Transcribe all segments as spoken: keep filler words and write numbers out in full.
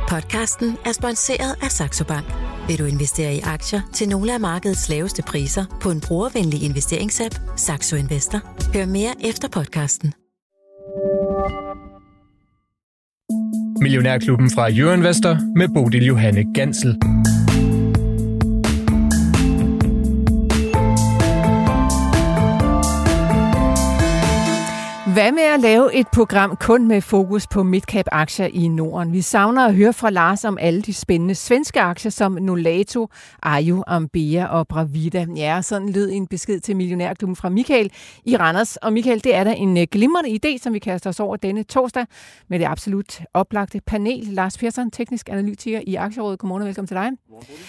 Podcasten er sponsoreret af Saxo Bank. Vil du investere i aktier til nogle af markedets laveste priser på en brugervenlig investeringsapp, Saxo Investor? Hør mere efter podcasten. Millionærklubben fra Euroinvestor med Bodil Johanne Gansel. Hvad med at lave et program kun med fokus på midcap-aktier i Norden? Vi savner at høre fra Lars om alle de spændende svenske aktier som Nolato, Ajo, Ambea og Bravida. Ja, sådan lød en besked til Millionærklubben fra Michael i Randers. Og Michael, det er da en glimrende idé, som vi kaster os over denne torsdag med det absolut oplagte panel. Lars Persson, teknisk analytiker i Aktierådet. Godmorgen og velkommen til dig.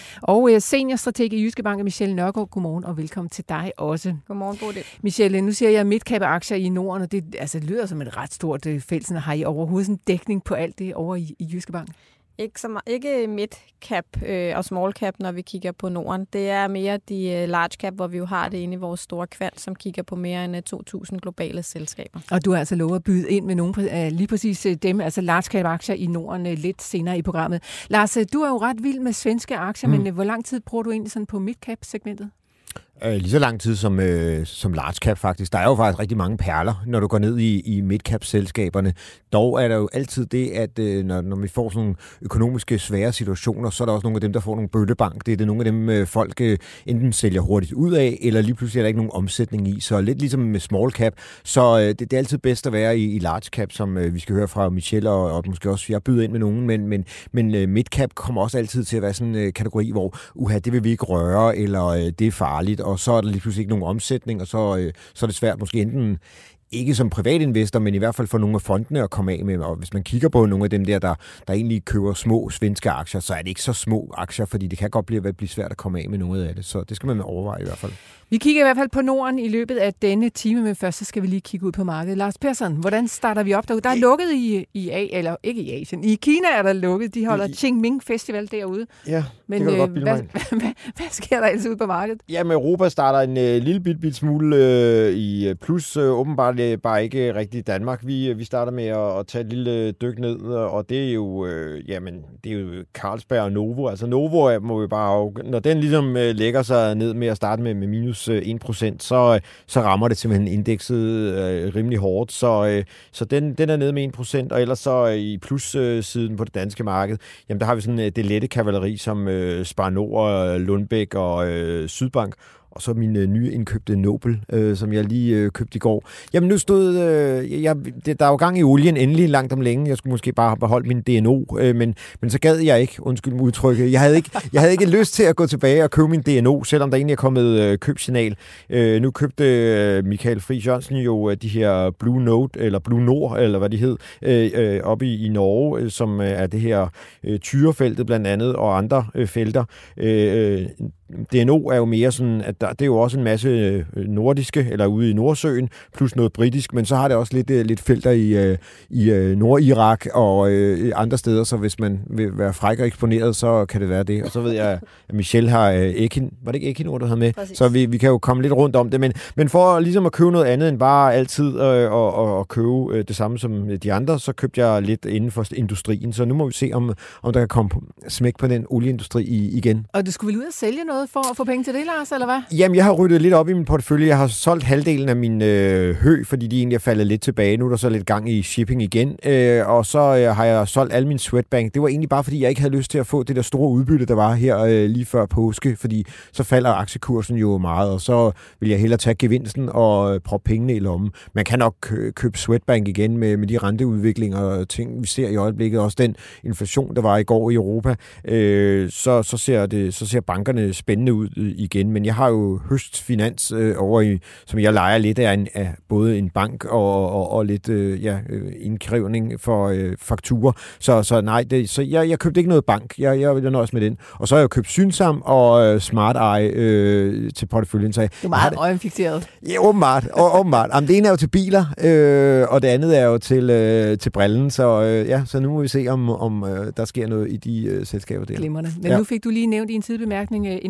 Og seniorstrateg i Jyske Bank, Michelle Nørgaard. Godmorgen og velkommen til dig også. Godmorgen, Bodil. Michelle, nu siger jeg midcap-aktier i Norden, og det altså, det lyder som et ret stort felt. Sådan, har I overhovedet sådan dækning på alt det over i, i Jyske Bank? Ikke, så meget, ikke mid-cap øh, og small-cap, når vi kigger på Norden. Det er mere de øh, large-cap, hvor vi jo har det inde i vores store kvant, som kigger på mere end to tusind globale selskaber. Og du har altså lovet at byde ind med nogle af lige præcis dem, altså large-cap-aktier i Norden, lidt senere i programmet. Lars, du er jo ret vild med svenske aktier, mm. men hvor lang tid bruger du egentlig sådan på mid-cap-segmentet? Øh, lige så lang tid som, øh, som large cap faktisk. Der er jo faktisk rigtig mange perler, når du går ned i, i midcap-selskaberne. Dog er der jo altid det, at øh, når, når vi får sådan nogle økonomiske svære situationer, så er der også nogle af dem, der får nogle bøllebank. Det er det nogle af dem, øh, folk øh, enten sælger hurtigt ud af, eller lige pludselig er der ikke nogen omsætning i. Så lidt ligesom med small cap, så øh, det, det er altid bedst at være i, i large cap, som øh, vi skal høre fra Michelle, og, og måske også jeg byder ind med nogen, men, men, men øh, midcap kommer også altid til at være sådan en øh, kategori, hvor uha, det vil vi ikke røre, eller øh, det er farligt, og så er der lige pludselig ikke nogen omsætning, og så, øh, så er det svært måske enten ikke som privatinvestor, men i hvert fald for nogle af fondene at komme af med. Og hvis man kigger på nogle af dem der, der, der egentlig køber små svenske aktier, så er det ikke så små aktier, fordi det kan godt blive, blive svært at komme af med noget af det. Så det skal man overveje i hvert fald. Vi kigger i hvert fald på Norden i løbet af denne time, men først så skal vi lige kigge ud på markedet. Lars Persson, hvordan starter vi op derude? Der er lukket i, i A, eller ikke i Asien. I Kina er der lukket. De holder Qingming Festival derude. Ja, men det kan øh, hvad, hvad, hvad, hvad sker der ellers ude på markedet? Jamen, Europa starter en øh, lille bit, bit smule øh, i plus. Øh, åbenbart øh, bare ikke rigtig Danmark. Vi, vi starter med at, at tage et lille dyk ned, og det er jo, øh, jamen, det er jo Carlsberg og Novo. Altså Novo må vi bare, når den ligesom øh, lægger sig ned med at starte med, med minus en procent, så, så rammer det simpelthen indekset øh, rimelig hårdt. Så, øh, så den, den er nede med en procent, og ellers så øh, i plus-siden øh, på det danske marked, jamen der har vi sådan øh, det lette kavaleri som øh, Spar Nord, Lundbæk og øh, Sydbank. Og så min øh, nye indkøbte Nobel, øh, som jeg lige øh, købte i går. Jamen nu stod, øh, jeg, det, der er jo gang i olien endelig langt om længe. Jeg skulle måske bare have beholdt min D N O, øh, men, men så gad jeg ikke, undskyld mig udtrykket. Jeg havde ikke, jeg havde ikke lyst til at gå tilbage og købe min D N O, selvom der egentlig er kommet øh, købsignal. Øh, nu købte øh, Michael Friis Jørgensen jo øh, de her Blue Note, eller Blue Nord, eller hvad de hed, øh, øh, oppe i, i Norge, øh, som øh, er det her øh, Tyrefeltet blandt andet, og andre øh, felter. Øh, D N O er jo mere sådan, at der, det er jo også en masse nordiske, eller ude i Nordsøen, plus noget britisk, men så har det også lidt, lidt felter i, i Nord-Irak og øh, andre steder, så hvis man vil være fræk og eksponeret, så kan det være det. Og så ved jeg, at Michelle har Ekin, var det ikke Ekinor, du havde med? Præcis. Så vi, vi kan jo komme lidt rundt om det, men, men for ligesom at købe noget andet end bare altid øh, og, og, og købe øh, det samme som de andre, så købte jeg lidt inden for industrien, så nu må vi se, om, om der kan komme smæk på den olieindustri igen. Og du skulle vel ud og sælge noget for at få penge til det, Lars, eller hvad? Jamen, jeg har ryddet lidt op i min portefølje. Jeg har solgt halvdelen af min øh, hø, fordi de egentlig er faldet lidt tilbage. Nu er der så lidt gang i shipping igen. Øh, og så øh, har jeg solgt al min Swedbank. Det var egentlig bare, fordi jeg ikke havde lyst til at få det der store udbytte, der var her øh, lige før påske, fordi så falder aktiekursen jo meget, og så vil jeg hellere tage gevinsten og øh, proppe pengene i lommen. Man kan nok kø- købe Swedbank igen med, med de renteudviklinger og ting, vi ser i øjeblikket. Også den inflation, der var i går i Europa. Øh, så, så, ser det, så ser bankerne spændende ud igen, men jeg har jo Høst Finans øh, over i, som jeg leger lidt af, en, af både en bank og, og, og lidt øh, ja, indkrævning for øh, fakturer. Så, så nej, det, så jeg, jeg købte ikke noget bank. Jeg, jeg vil nøjes med den. Og så har jeg købt Synsam og øh, Smart Eye øh, til porteføljen. Så jeg, du er meget øjenfikseret. Ja, åbenbart. Og, åbenbart. Jamen, det ene er jo til biler, øh, og det andet er jo til, øh, til brillen. Så, øh, ja, så nu må vi se, om, om øh, der sker noget i de øh, selskaber der. Glimrende. Men ja. Nu fik du lige nævnt i en sidebemærkning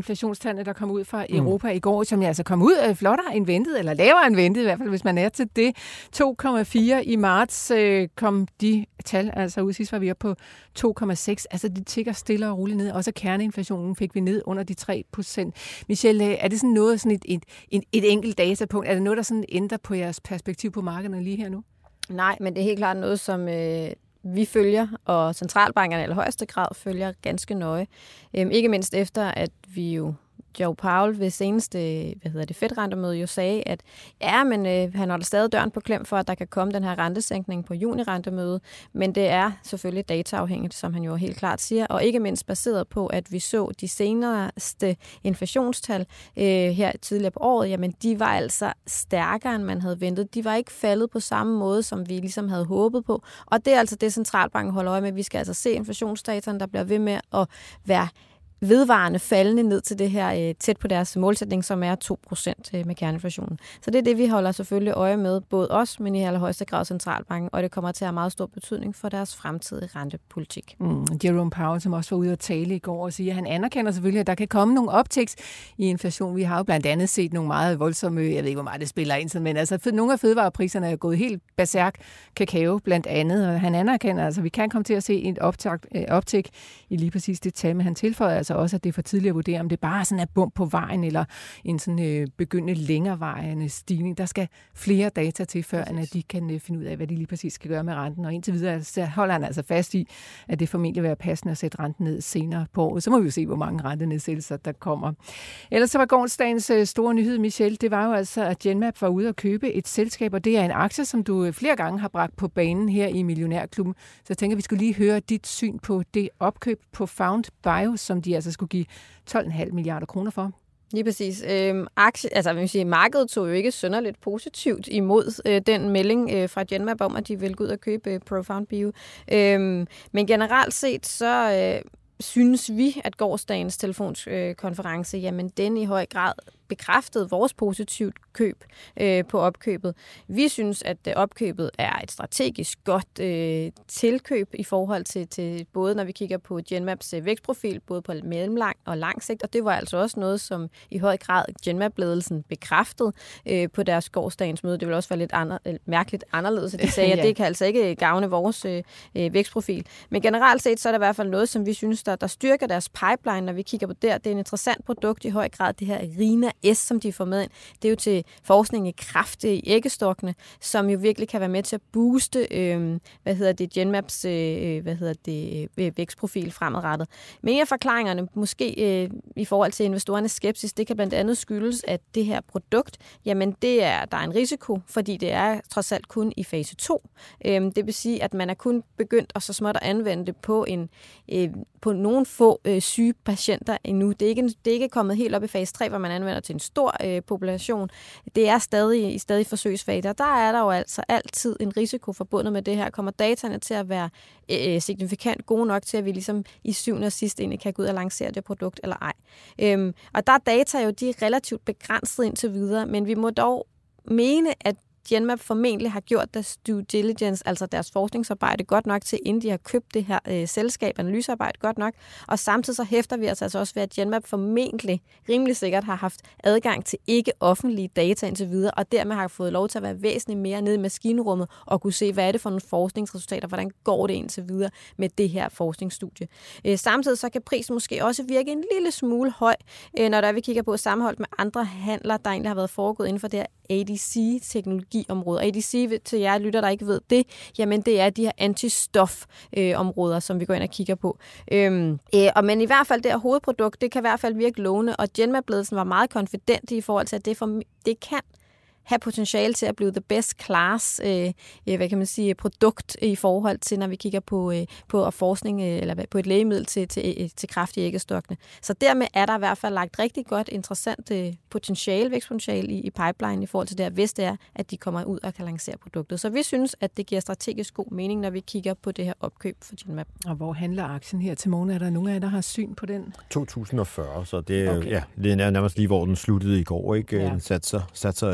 inflationstallene, der kom ud fra Europa mm. i går, som jeg altså kom ud af flottere end ventet, eller lavere end ventet, i hvert fald hvis man er til det. to komma fire i marts øh, kom de tal, altså ud sidst var vi oppe på to komma seks. Altså de tigger stille og roligt ned. Også kerneinflationen fik vi ned under de tre procent. Michelle, er det sådan noget, sådan et, et, et, et enkelt datapunkt? Er det noget, der sådan ændrer på jeres perspektiv på markederne lige her nu? Nej, men det er helt klart noget, som øh, vi følger, og centralbankerne i allerhøjeste grad følger ganske nøje. Øhm, ikke mindst efter, at vi jo Joe Powell ved seneste hvad hedder det, Fed-rentemøde jo sagde, at ja, men øh, han holder stadig døren på klem for, at der kan komme den her rentesænkning på juni-rentemøde, men det er selvfølgelig dataafhængigt, som han jo helt klart siger, og ikke mindst baseret på, at vi så de seneste inflationstal øh, her tidligere på året, jamen de var altså stærkere, end man havde ventet. De var ikke faldet på samme måde, som vi ligesom havde håbet på, og det er altså det, centralbanken holder øje med. Vi skal altså se inflationsdataen, der bliver ved med at være vedvarende faldende ned til det her øh, tæt på deres målsætning, som er to procent øh, med kerneinflationen. Så det er det, vi holder selvfølgelig øje med, både os, men i allerhøjeste grad centralbanken, og det kommer til at have meget stor betydning for deres fremtidige rentepolitik. Mm, Jerome Powell, som også var ude at tale i går og sige, at han anerkender selvfølgelig, at der kan komme nogle optiks i inflation. Vi har jo blandt andet set nogle meget voldsomme, jeg ved ikke, hvor meget det spiller ind, men altså nogle af fødevarepriserne er gået helt berserk, kakao blandt andet, og han anerkender, altså vi kan komme til at se et optik, øh, optik i lige præcis det tal, men han tilføjer altså også, at det er for tidligt at vurdere, om det bare sådan er bump på vejen, eller en sådan øh, begyndende længerevejende stigning. Der skal flere data til, før at de kan øh, finde ud af, hvad de lige præcis skal gøre med renten. Og indtil videre så holder han altså fast i, at det formentlig vil være passende at sætte renten ned senere på året. Så må vi jo se, hvor mange rentenedsættelser der kommer. Ellers så var gårdsdagens øh, store nyhed, Michelle, det var jo altså, at Genmab var ude at købe et selskab, og det er en aktie, som du øh, flere gange har bragt på banen her i Millionærklubben. Så jeg tænker, vi skulle lige høre dit syn på det opkøb på Found Bio, som de altså skulle give tolv komma fem milliarder kroner for. Lige præcis. Øhm, aktie, altså, vil sige, markedet tog jo ikke synderligt positivt imod øh, den melding øh, fra Genmab om, at de ville gå ud og købe øh, Profound Bio. Øhm, men generelt set, så øh, synes vi, at gårsdagens telefonkonference, øh, jamen den i høj grad bekræftede vores positivt køb øh, på opkøbet. Vi synes, at øh, opkøbet er et strategisk godt øh, tilkøb i forhold til, til både, når vi kigger på Genmabs øh, vækstprofil, både på mellemlang og lang sigt, og det var altså også noget, som i høj grad Genmab-ledelsen bekræftede øh, på deres gårsdagens møde. Det ville også være lidt andre, øh, mærkeligt anderledes, at de sagde, ja. At det kan altså ikke gavne vores øh, vækstprofil. Men generelt set, så er der i hvert fald noget, som vi synes, der, der styrker deres pipeline, når vi kigger på det. Det er en interessant produkt i høj grad, det her Rina S, som de får med ind. Det er jo til forskning i kræft i æggestokkene, som jo virkelig kan være med til at booste, øh, hvad hedder det, Genmabs, øh, hvad hedder det, øh, vækstprofil fremadrettet. Men en af forklaringerne, måske øh, i forhold til investorernes skepsis, det kan blandt andet skyldes, at det her produkt, jamen det er, der er en risiko, fordi det er trods alt kun i fase to. Øh, det vil sige, at man er kun begyndt at så småt at anvende det på, en, øh, på nogle få øh, syge patienter endnu. Det er, ikke, det er ikke kommet helt op i fase tre, hvor man anvender til en stor øh, population. Det er stadig i stadig forsøgsfase, og der er der jo altså altid en risiko forbundet med det her. Kommer dataene til at være øh, signifikant gode nok til, at vi ligesom i syvende og sidste egentlig kan gå ud og lancere det produkt eller ej. Øhm, og der er data jo, de er relativt begrænset indtil videre, men vi må dog mene, at Genmab formentlig har gjort deres due diligence, altså deres forskningsarbejde godt nok til, inden de har købt det her øh, selskab, analysearbejde godt nok. Og samtidig så hæfter vi altså, altså også ved, at Genmab formentlig rimelig sikkert har haft adgang til ikke offentlige data indtil videre, og dermed har fået lov til at være væsentligt mere nede i maskinrummet og kunne se, hvad er det for nogle forskningsresultater, hvordan går det indtil videre med det her forskningsstudie. Øh, samtidig så kan prisen måske også virke en lille smule høj, øh, når der vi kigger på sammenholdt med andre handler, der egentlig har været foregået inden for det her A D C-teknologiområde. A D C, til jer lytter, der ikke ved det, jamen det er de her antistof-områder, øh, som vi går ind og kigger på. Øhm, øh, og men i hvert fald det her hovedprodukt, det kan i hvert fald virke lovende, og Genmab-ledelsen var meget konfident i forhold til, at det, for, det kan have potentiale til at blive the best class, øh, hvad kan man sige, produkt i forhold til, når vi kigger på, øh, på forskning øh, eller på et lægemiddel til, til, til kræft i æggestokkene. Så dermed er der i hvert fald lagt rigtig godt interessant øh, potentiale, vækstpotentiale i, i pipeline i forhold til det, hvis det er, at de kommer ud og kan lancere produktet. Så vi synes, at det giver strategisk god mening, når vi kigger på det her opkøb for Genmab. Og hvor handler aktien her til morgen? Er der nogen af jer, der har syn på den? to tusind og fyrre, så det er, okay. ja, det er nærmest lige, hvor den sluttede i går, ikke? Ja. Den satte sig, satte sig omkring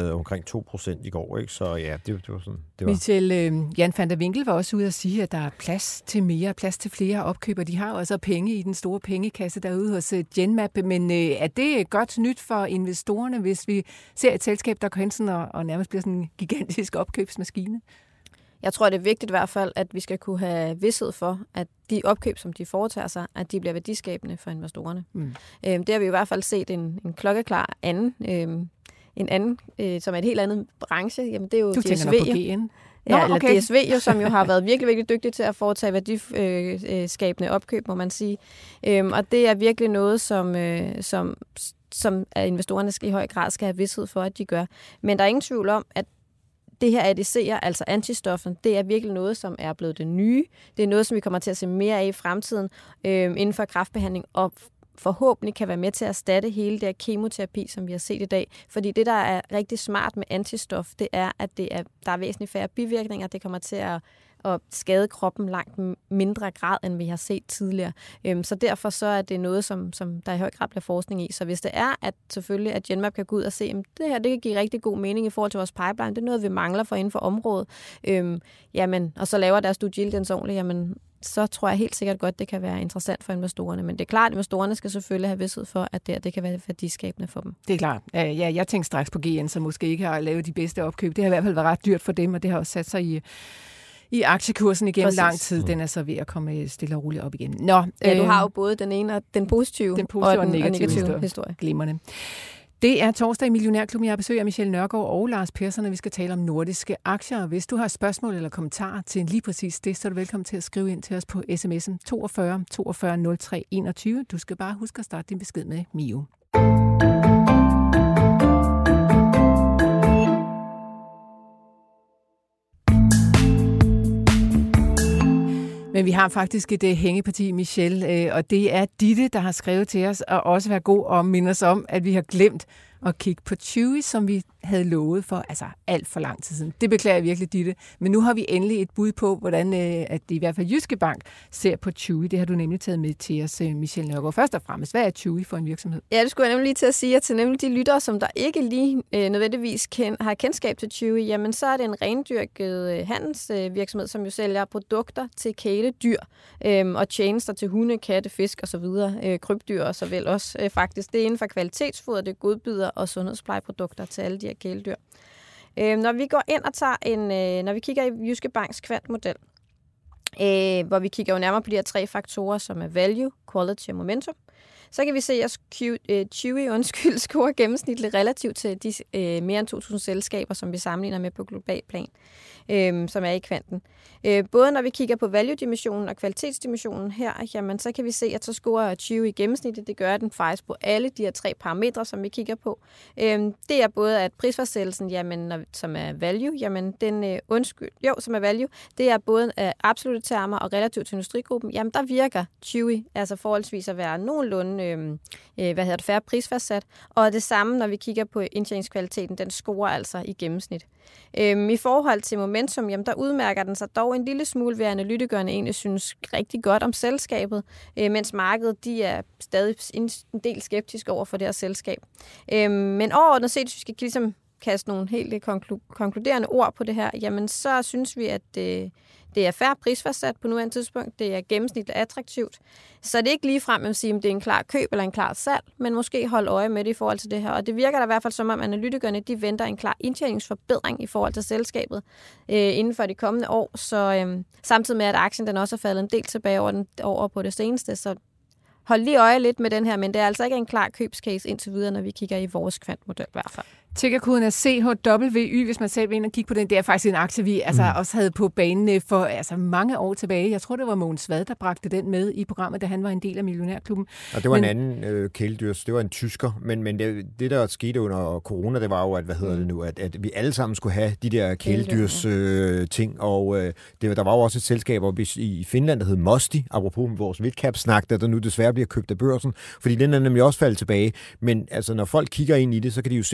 to procent i går, ikke? Så ja, det, det var sådan, det var. Michel, øh, Jan van der Winkel var også ude at sige, at der er plads til mere, plads til flere opkøber. De har jo altså penge i den store pengekasse derude hos uh, Genmab, men øh, er det godt nyt for investorerne, hvis vi ser et selskab, der går hen sådan og, og nærmest bliver sådan en gigantisk opkøbsmaskine? Jeg tror, det er vigtigt i hvert fald, at vi skal kunne have vidsthed for, at de opkøb, som de foretager sig, at de bliver værdiskabende for investorerne. Mm. Øhm, det har vi i hvert fald set en, en klokkeklar anden, øhm, en anden øh, som er et helt andet branche. Jamen, det er jo du D S V. Du tænker på G N? Ja, eller okay. D S V, jo, som jo har været virkelig, virkelig dygtig til at foretage værdiskabende opkøb, må man sige. Øhm, og det er virkelig noget, som, øh, som, som investorerne skal i høj grad skal have vidsthed for, at de gør. Men der er ingen tvivl om, at det her A D C'er, altså antistoffen, det er virkelig noget, som er blevet det nye. Det er noget, som vi kommer til at se mere af i fremtiden øh, inden for kræftbehandling, og forhåbentlig kan være med til at erstatte hele det her kemoterapi, som vi har set i dag. Fordi det, der er rigtig smart med antistof, det er, at det er, der er væsentligt færre bivirkninger. Det kommer til at, at skade kroppen langt mindre grad, end vi har set tidligere. Øhm, så derfor så er det noget, som, som der i høj grad bliver forskning i. Så hvis det er, at selvfølgelig, at Genmab kan gå ud og se, at det her det kan give rigtig god mening i forhold til vores pipeline, det er noget, vi mangler for inden for området, øhm, jamen, og så laver deres due diligence ordentligt, jamen, så tror jeg helt sikkert godt, det kan være interessant for investorerne. Men det er klart, at investorerne skal selvfølgelig have vidsthed for, at det, det kan være værdiskabende for dem. Det er klart. Ja, jeg tænkte straks på G N, som måske ikke har lavet de bedste opkøb. Det har i hvert fald været ret dyrt for dem, og det har også sat sig i, i aktiekursen igennem Præcis. lang tid. Den er så ved at komme stille og roligt op igen. Nå, ja, du har jo både den ene og den positive, den positive og den negative, negative historie. historie. Glimrende. Det er torsdag i Millionærklubben. Jeg har besøg af Michel Nørgaard og Lars Persson, og vi skal tale om nordiske aktier. Hvis du har spørgsmål eller kommentarer til lige præcis det, så er du velkommen til at skrive ind til os på sms'en toogfyrre toogfyrre nul tre enogtyve. Du skal bare huske at starte din besked med Mio. Men vi har faktisk et uh, hængeparti, Michel, uh, og det er Ditte, der har skrevet til os, og også være god og minde os om, at vi har glemt at kigge på Chewy, som vi havde lovet for altså alt for lang tid siden. Det beklager jeg virkelig, Ditte. Men nu har vi endelig et bud på, hvordan uh, at det i hvert fald Jyske Bank ser på Chewy. Det har du nemlig taget med til os, uh, Michel Nørgaard. Først og fremmest, hvad er Chewy for en virksomhed? Ja, det skulle jeg nemlig lige til at sige, at til nemlig de lyttere, som der ikke lige øh, nødvendigvis ken, har kendskab til Chewy, jamen så er det en rendyrket øh, handelsvirksomhed, øh, som jo sælger produkter til kæledyr øh, og tjenester til hunde, katte, fisk osv. Øh, krybdyr og så vel også øh, faktisk. Det er inden for kvalitetsfoder, det er godbidder og sundhedsplejeprodukter til alle de her kæledyr. Øh, når vi går ind og tager en, øh, når vi kigger i Jyske Banks kvantmodel, øh, hvor vi kigger jo nærmere på de her tre faktorer, som er value, quality og momentum, så kan vi se, at Chewy undskyld, scorer gennemsnitligt relativt til de øh, mere end to tusind selskaber, som vi sammenligner med på global plan, øh, som er i kvanten. Øh, både når vi kigger på value-dimensionen og kvalitetsdimensionen her, jamen, så kan vi se, at så scorer Chewy gennemsnitligt. Det gør den faktisk på alle de her tre parametre, som vi kigger på. Øh, det er både, at prisfastsættelsen, jamen, når, som er value, jamen, den, øh, undskyld, jo, som er value, det er både øh, absolute termer og relativt til industrigruppen. Jamen, der virker Chewy altså forholdsvis at være nogenlunde Øh, hvad hedder det, færre prisfastsat. Og det samme, når vi kigger på indtjeningskvaliteten, den scorer altså i gennemsnit. Øhm, I forhold til momentum, jamen, der udmærker den sig dog en lille smule ved, at analytikerne egentlig synes rigtig godt om selskabet, øh, mens markedet de er stadig en del skeptiske over for det her selskab. Øhm, men overordnet set, hvis vi skal ligesom kaste nogle helt konklu- konkluderende ord på det her, jamen så synes vi, at øh, det er færre prisfastsat på nuværende tidspunkt. Det er gennemsnitligt attraktivt. Så det er ikke ligefrem at sige, om det er en klar køb eller en klar salg, men måske holde øje med det i forhold til det her. Og det virker da i hvert fald som om analytikerne de venter en klar indtjeningsforbedring i forhold til selskabet øh, inden for de kommende år. Så øh, samtidig med, at aktien den også er faldet en del tilbage over, den, over på det seneste. Så hold lige øje lidt med den her, men det er altså ikke en klar købscase indtil videre, når vi kigger i vores kvantmodel i hvert fald. Tickerkoden er C H W Y, hvis man selv vil ind og kigge på den. Det er faktisk en aktie, vi altså, mm. også havde på banen for altså, mange år tilbage. Jeg tror, det var Mogens Vad, der bragte den med i programmet, da han var en del af Millionærklubben. Og det var men, en anden øh, kæledyrs, det var en tysker, men, men det, det, der skete under corona, det var jo, at, hvad hedder det nu, at, at vi alle sammen skulle have de der kæledyrs øh, ting, og øh, det, der var jo også et selskab oppe i, i Finland, der hed Mosti, apropos vores midcap-snak, der, der nu desværre bliver købt af børsen, fordi den er nemlig også faldet tilbage. Men altså, når folk kigger ind i det, så kan de jo se, at der er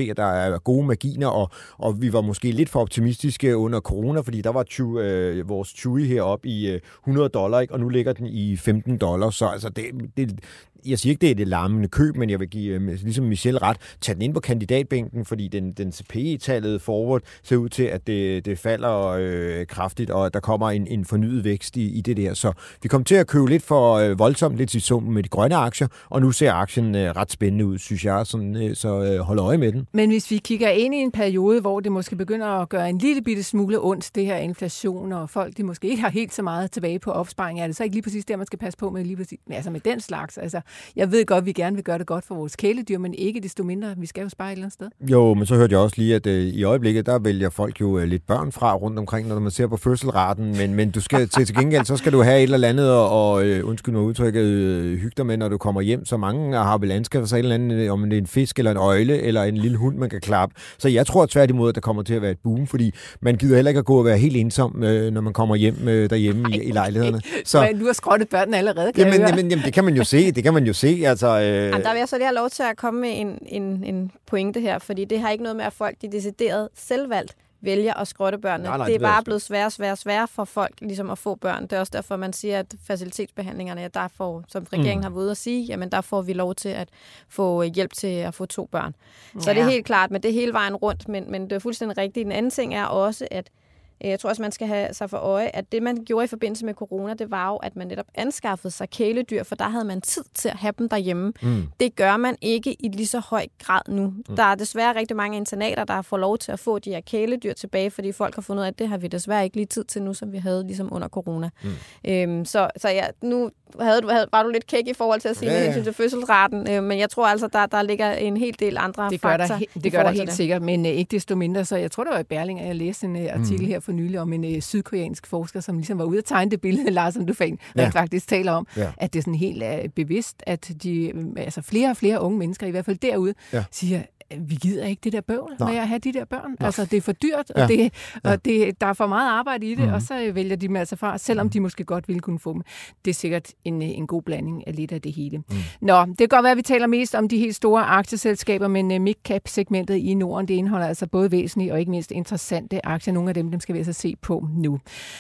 er gode marginer, og, og vi var måske lidt for optimistiske under corona, fordi der var Chewy, øh, vores Chewy heroppe i øh, hundrede dollar, ikke? Og nu ligger den i femten dollar, så altså det, det jeg siger ikke, det er det larmende køb, men jeg vil give, ligesom Michelle ret, tage den ind på kandidatbænken, fordi den, den C P I-tallet forward ser ud til, at det, det falder øh, kraftigt, og der kommer en, en fornyet vækst i, i det der. Så vi kom til at købe lidt for øh, voldsomt, lidt i summen med de grønne aktier, og nu ser aktien øh, ret spændende ud, synes jeg, sådan, øh, så øh, hold øje med den. Men hvis vi kigger ind i en periode, hvor det måske begynder at gøre en lille bitte smule ondt, det her inflation, og folk, de måske ikke har helt så meget tilbage på opsparing, er det så ikke lige præcis der, man skal passe på med lige præcis, altså med den slags, altså jeg ved godt, at vi gerne vil gøre det godt for vores kæledyr, men ikke desto mindre. Vi skal jo spare et eller andet sted. Jo, men så hørte jeg også lige, at øh, i øjeblikket, der vælger folk jo øh, lidt børn fra rundt omkring, når man ser på fødselraten, men, men du skal til, til gengæld, så skal du have et eller andet, og, og øh, undskyld mig udtrykket, øh, hygge dig med, når du kommer hjem. Så mange har vel anskaffet sig et eller andet, om det er en fisk, eller en øgle, eller en lille hund, man kan klappe. Så jeg tror tværtimod, at der kommer til at være et boom, fordi man gider heller ikke at gå og være helt ensom, øh, når man kommer hjem øh, derhjemme Ej, i, i lejlighederne. Så men du har skrottet børnene allerede, kan jamen, jamen, jamen, det kan man jo se, det kan man jo se, altså. Øh... Jamen, der vil jeg så lige have lov til at komme med en, en, en pointe her, fordi det har ikke noget med, at folk de decideret selvvalgt vælger at skrotte børnene. Nej, nej, det er det bare blevet sværere og sværere, sværere for folk ligesom at få børn. Det er også derfor, man siger, at facilitetsbehandlingerne, der får, som regeringen mm. har været ude at sige, jamen der får vi lov til at få hjælp til at få to børn. Ja. Så det er helt klart, men det er hele vejen rundt, men, men det er fuldstændig rigtigt. En anden ting er også, at jeg tror også, man skal have sig for øje, at det, man gjorde i forbindelse med corona, det var jo, at man netop anskaffede sig kæledyr, for der havde man tid til at have dem derhjemme. Mm. Det gør man ikke i lige så høj grad nu. Mm. Der er desværre rigtig mange internater, der får lov til at få de her kæledyr tilbage, fordi folk har fundet ud af, at det har vi desværre ikke lige tid til nu, som vi havde ligesom under corona. Mm. Øhm, så så ja, nu havde du, havde, var du lidt kæk i forhold til at sige ja, ja. hensyn til fødselsraten, øh, men jeg tror altså, der, der ligger en hel del andre det gør faktorer. Der, det gør der helt det. sikkert, men øh, ikke desto mindre, så jeg tror, det var i Berlingske, at jeg læste en øh, artikel mm. her for nylig om en øh, sydkoreansk forsker, som ligesom var ude at tegne det billede, Lars, som du fandt, ja. man faktisk taler om, ja. at det er sådan helt øh, bevidst, at de, altså flere og flere unge mennesker, i hvert fald derude, ja. siger, vi gider ikke det der bøvl med at have de der børn. Nej. Altså, det er for dyrt, ja. og, det, og ja. det, der er for meget arbejde i det, mm. og så vælger de dem altså fra, selvom de måske godt ville kunne få dem. Det er sikkert en, en god blanding af lidt af det hele. Mm. Nå, det kan godt være, at vi taler mest om de helt store aktieselskaber, men uh, mid-cap-segmentet i Norden, det indeholder altså både væsentlige og ikke mindst interessante aktier. Nogle af dem, dem skal vi altså se på nu.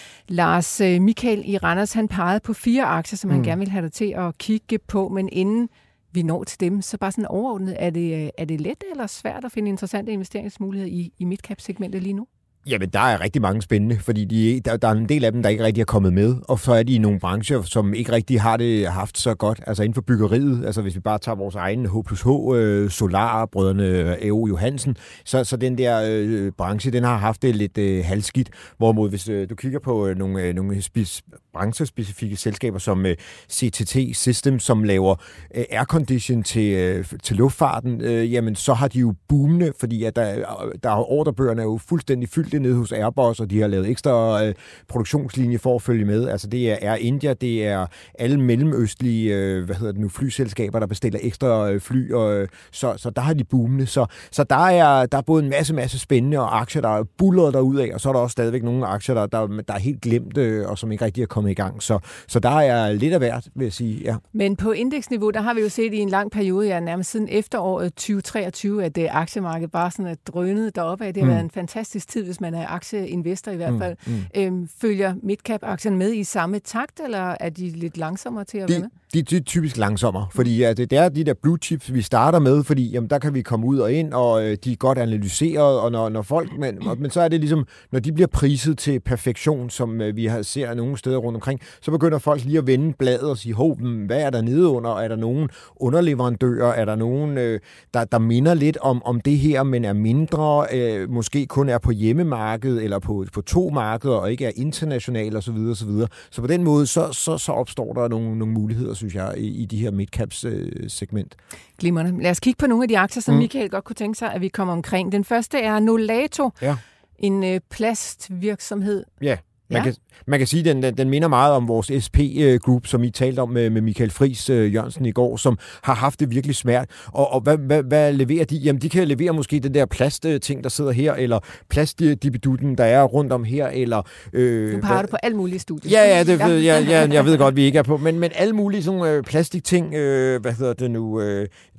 Lars uh, Michael i Randers, han pegede på fire aktier, som mm. han gerne vil have dig til at kigge på, men inden vi når til dem, så bare sådan overordnet, er det, er det let eller svært at finde interessante investeringsmuligheder i, i midcap-segmentet lige nu? Jamen, der er rigtig mange spændende, fordi de, der, der er en del af dem, der ikke rigtig er kommet med, og så er de i nogle brancher, som ikke rigtig har det haft så godt. Altså inden for byggeriet, altså hvis vi bare tager vores egen H plus H, øh, Solar, brødrene A O Johansen, så, så den der øh, branche, den har haft det lidt øh, halvskidt. Hvorimod, hvis øh, du kigger på øh, nogle, øh, nogle spis, branchespecifikke selskaber som øh, C T T System, som laver øh, aircondition til, øh, til luftfarten, øh, jamen så har de jo boomende, fordi at der, der er ordrebøgerne er jo fuldstændig fyldt det nede hos Airbus, og de har lavet ekstra øh, produktionslinje for at følge med. Altså det er Air India, det er alle mellemøstlige øh, hvad hedder det nu, flyselskaber, der bestiller ekstra øh, fly, og, øh, så, så der har de boomende. Så, så der, er, der er både en masse, masse spændende og aktier, der er buldret derudad, og så er der også stadigvæk nogle aktier, der, der, der er helt glemt, øh, og som ikke rigtig er kommet i gang. Så, så der er lidt af hvert, vil jeg sige. Ja. Men på indeksniveau, der har vi jo set i en lang periode, ja, nærmest siden efteråret tyve treogtyve, at det aktiemarkedet bare sådan er drønet deroppe af. Det har mm. været en fantastisk tid, hvis man er aktieinvestor i hvert fald. Mm, mm. Øhm, følger midcap-aktierne med i samme takt, eller er de lidt langsommere til at de, være med? De, de er typisk langsommere, fordi ja, det er de der blue chips, vi starter med, fordi jamen, der kan vi komme ud og ind, og øh, de er godt analyseret, og når, når folk, men, men så er det ligesom, når de bliver priset til perfektion, som øh, vi har, ser nogle steder rundt omkring, så begynder folk lige at vende bladet og sige, hov, hvad er der nede under? Er der nogen underleverandører? Er der nogen, øh, der, der minder lidt om, om det her, men er mindre, øh, måske kun er på hjemmemarkedet, eller på, på to markeder, og ikke er internationale osv. osv. Så på den måde, så, så, så opstår der nogle, nogle muligheder, synes jeg, i, i de her midcaps-segment. Glimrende. Lad os kigge på nogle af de aktier, som mm. Michael godt kunne tænke sig, at vi kommer omkring. Den første er Nolato, ja. en øh, plastvirksomhed. Ja. Man, ja. kan, man kan sige, at den, den, den minder meget om vores S P-group, som I talte om med, med Michael Friis øh, Jørgensen i går, som har haft det virkelig svært. Og, og hvad, hvad, hvad leverer de? Jamen, de kan levere måske den der plastting, der sidder her, eller plastdibidutten, der er rundt om her, eller... Øh, nu peger du på alle mulige studier. Ja, ja, det, ja. ja, ja, jeg ved godt, vi ikke er på, men, men alle mulige sådan, øh, plastikting, øh, hvad hedder det nu... Øh,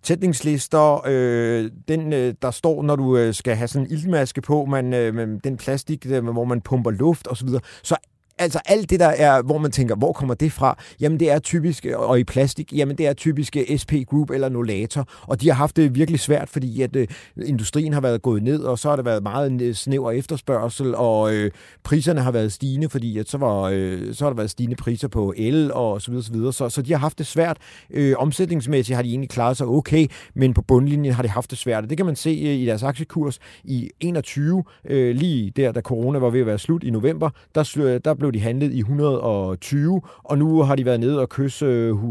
tætningslister, øh, den, øh, der står, når du øh, skal have sådan en iltmaske på, man, øh, den plastik, øh, hvor man pumper luft osv., så altså alt det, der er, hvor man tænker, hvor kommer det fra? Jamen det er typisk, og i plastik, jamen det er typisk S P Group eller Nolator, og de har haft det virkelig svært, fordi at øh, industrien har været gået ned, og så har det været meget snæver efterspørgsel, og øh, priserne har været stigende, fordi at så, var, øh, så har der været stigende priser på el og så videre, så videre. Så, så de har haft det svært. Øh, omsætningsmæssigt har de egentlig klaret sig okay, men på bundlinjen har de haft det svært. Det kan man se øh, i deres aktiekurs i enogtyve, øh, lige der, da corona var ved at være slut i november, der, der blev de handlet i et hundrede og tyve, og nu har de været nede og kysse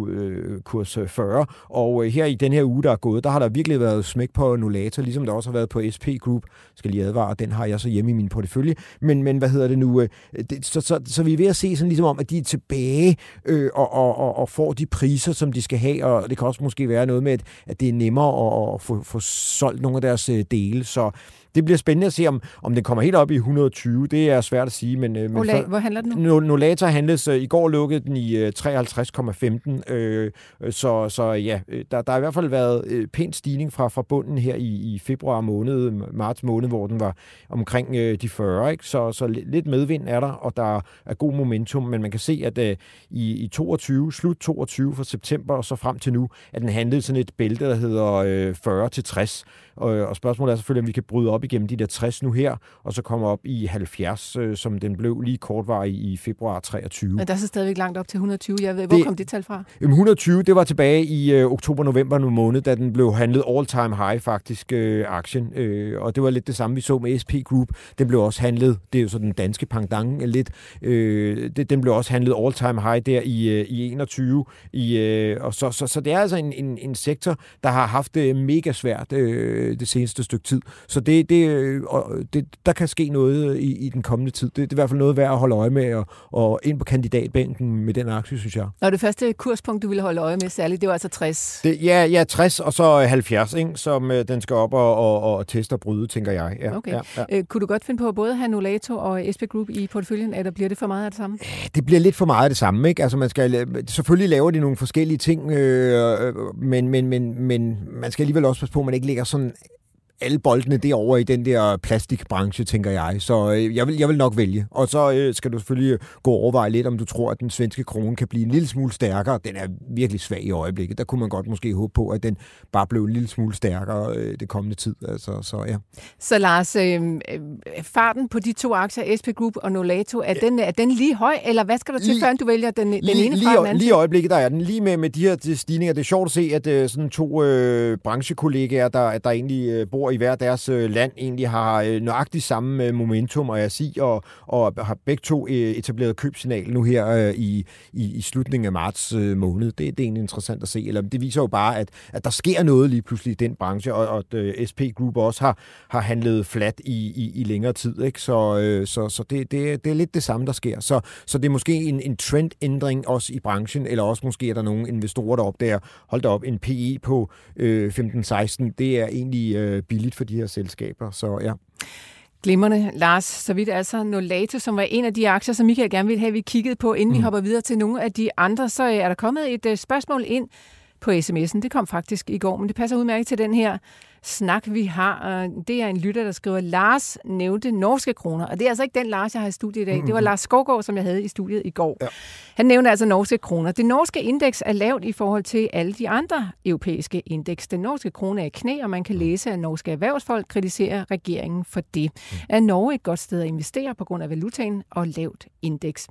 øh, kurs fyrre, og øh, her i den her uge, der er gået, der har der virkelig været smæk på Nolator, ligesom der også har været på S P Group. Skal lige advare, den har jeg så hjemme i min portefølje, men, men hvad hedder det nu? Øh, det, så, så, så vi er ved at se sådan ligesom om, at de er tilbage øh, og, og, og, og får de priser, som de skal have, og det kan også måske være noget med, at, at det er nemmere at, at få, få solgt nogle af deres øh, dele, så det bliver spændende at se, om, om den kommer helt op i et hundrede og tyve. Det er svært at sige. Men, men Ola, hvor handler den nu? Nolator handles, i går lukkede den i treoghalvtreds komma femten. Øh, så, så ja, der, der har i hvert fald været pænt stigning fra, fra bunden her i, i februar måned, marts måned, hvor den var omkring øh, de fyrre. Ikke? Så, så lidt medvind er der, og der er god momentum. Men man kan se, at øh, i, i toogtyve, slut toogtyve fra september og så frem til nu, at den handlede sådan et bælte, der hedder øh, fyrre til tres. Og, og spørgsmålet er selvfølgelig, om vi kan bryde op igennem de der tres nu her, og så komme op i halvfjerds, øh, som den blev lige kortvarig i februar treogtyve. Men der er så stadigvæk langt op til et hundrede og tyve. Jeg ved, hvor det, kom det tal fra? et hundrede og tyve, det var tilbage i øh, oktober-november måned, da den blev handlet all-time high faktisk, øh, aktien. Øh, og det var lidt det samme, vi så med S P Group. Den blev også handlet, det er jo så den danske pendant lidt, øh, det, den blev også handlet all-time high der i, øh, i enogtyve. I, øh, og så, så, så det er altså en, en, en sektor, der har haft det mega svært øh, det seneste stykke tid. Så det, det, det, der kan ske noget i, i den kommende tid. Det, det er i hvert fald noget værd at holde øje med, og, og ind på kandidatbænken med den aktie, synes jeg. Og det første kurspunkt, du ville holde øje med særligt, det var altså tres? Det, ja, ja, tres og så halvfjerds, ikke? Som øh, den skal op og, og, og teste og bryde, tænker jeg. Ja, okay. Ja, ja. Øh, kunne du godt finde på at både have Nolator og S P Group i porteføljen, eller bliver det for meget af det samme? Det bliver lidt for meget af det samme, ikke? Altså man skal, selvfølgelig laver de nogle forskellige ting, øh, men, men, men, men man skal alligevel også passe på, at man ikke ligger sådan alle boldene derovre i den der plastikbranche, tænker jeg. Så øh, jeg, vil, jeg vil nok vælge. Og så øh, skal du selvfølgelig gå og overveje lidt, om du tror, at den svenske krone kan blive en lille smule stærkere. Den er virkelig svag i øjeblikket. Der kunne man godt måske håbe på, at den bare blev en lille smule stærkere øh, det kommende tid. Altså, så, ja. så Lars, øh, farten på de to aktier, S P Group og Nolator, er den, er den lige høj, eller hvad skal der til, lige, før du vælger den, den lige, ene lige, fra den anden? Lige i øjeblikket, der er den. Lige med, med de her de stigninger. Det er sjovt at se, at øh, sådan to øh, branchekollegaer, der, der egentlig øh, bor i hver deres land, egentlig har nøjagtigt samme momentum, og jeg siger, og, og har begge to etableret købsignal nu her øh, i, i, i slutningen af marts øh, måned. Det, det er egentlig interessant at se. Eller det viser jo bare, at, at der sker noget lige pludselig i den branche, og, og at S P Group også har, har handlet flat i, i, i længere tid. Ikke? Så, øh, så, så det, det, det er lidt det samme, der sker. Så, så det er måske en, en trendændring også i branchen, eller også måske er der nogle investorer, der opdager, hold da op, en P E på øh, femten seksten, det er egentlig øh, billigt for de her selskaber, så ja. Glimrende, Lars. Så vidt altså Nolator, som var en af de aktier, som Michael gerne ville have, vi kiggede på, inden mm. vi hopper videre til nogle af de andre, så er der kommet et uh, spørgsmål ind på sms'en. Det kom faktisk i går, men det passer udmærket til den her snak, vi har. Det er en lytter, der skriver, Lars nævnte norske kroner, og det er altså ikke den Lars, jeg har i studiet i dag. Mm-hmm. Det var Lars Skovgaard, som jeg havde i studiet i går. Ja. Han nævnte altså norske kroner. Det norske indeks er lavt i forhold til alle de andre europæiske indeks. Den norske krone er i knæ, og man kan læse, at norske erhvervsfolk kritiserer regeringen for det. Mm. Er Norge et godt sted at investere på grund af valutaen og lavt indeks?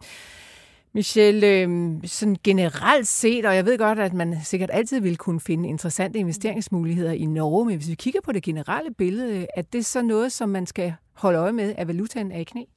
Michel, øh, sådan generelt set, og jeg ved godt, at man sikkert altid vil kunne finde interessante investeringsmuligheder i Norge, men hvis vi kigger på det generelle billede, er det så noget, som man skal holde øje med, at valutaen er i knæ?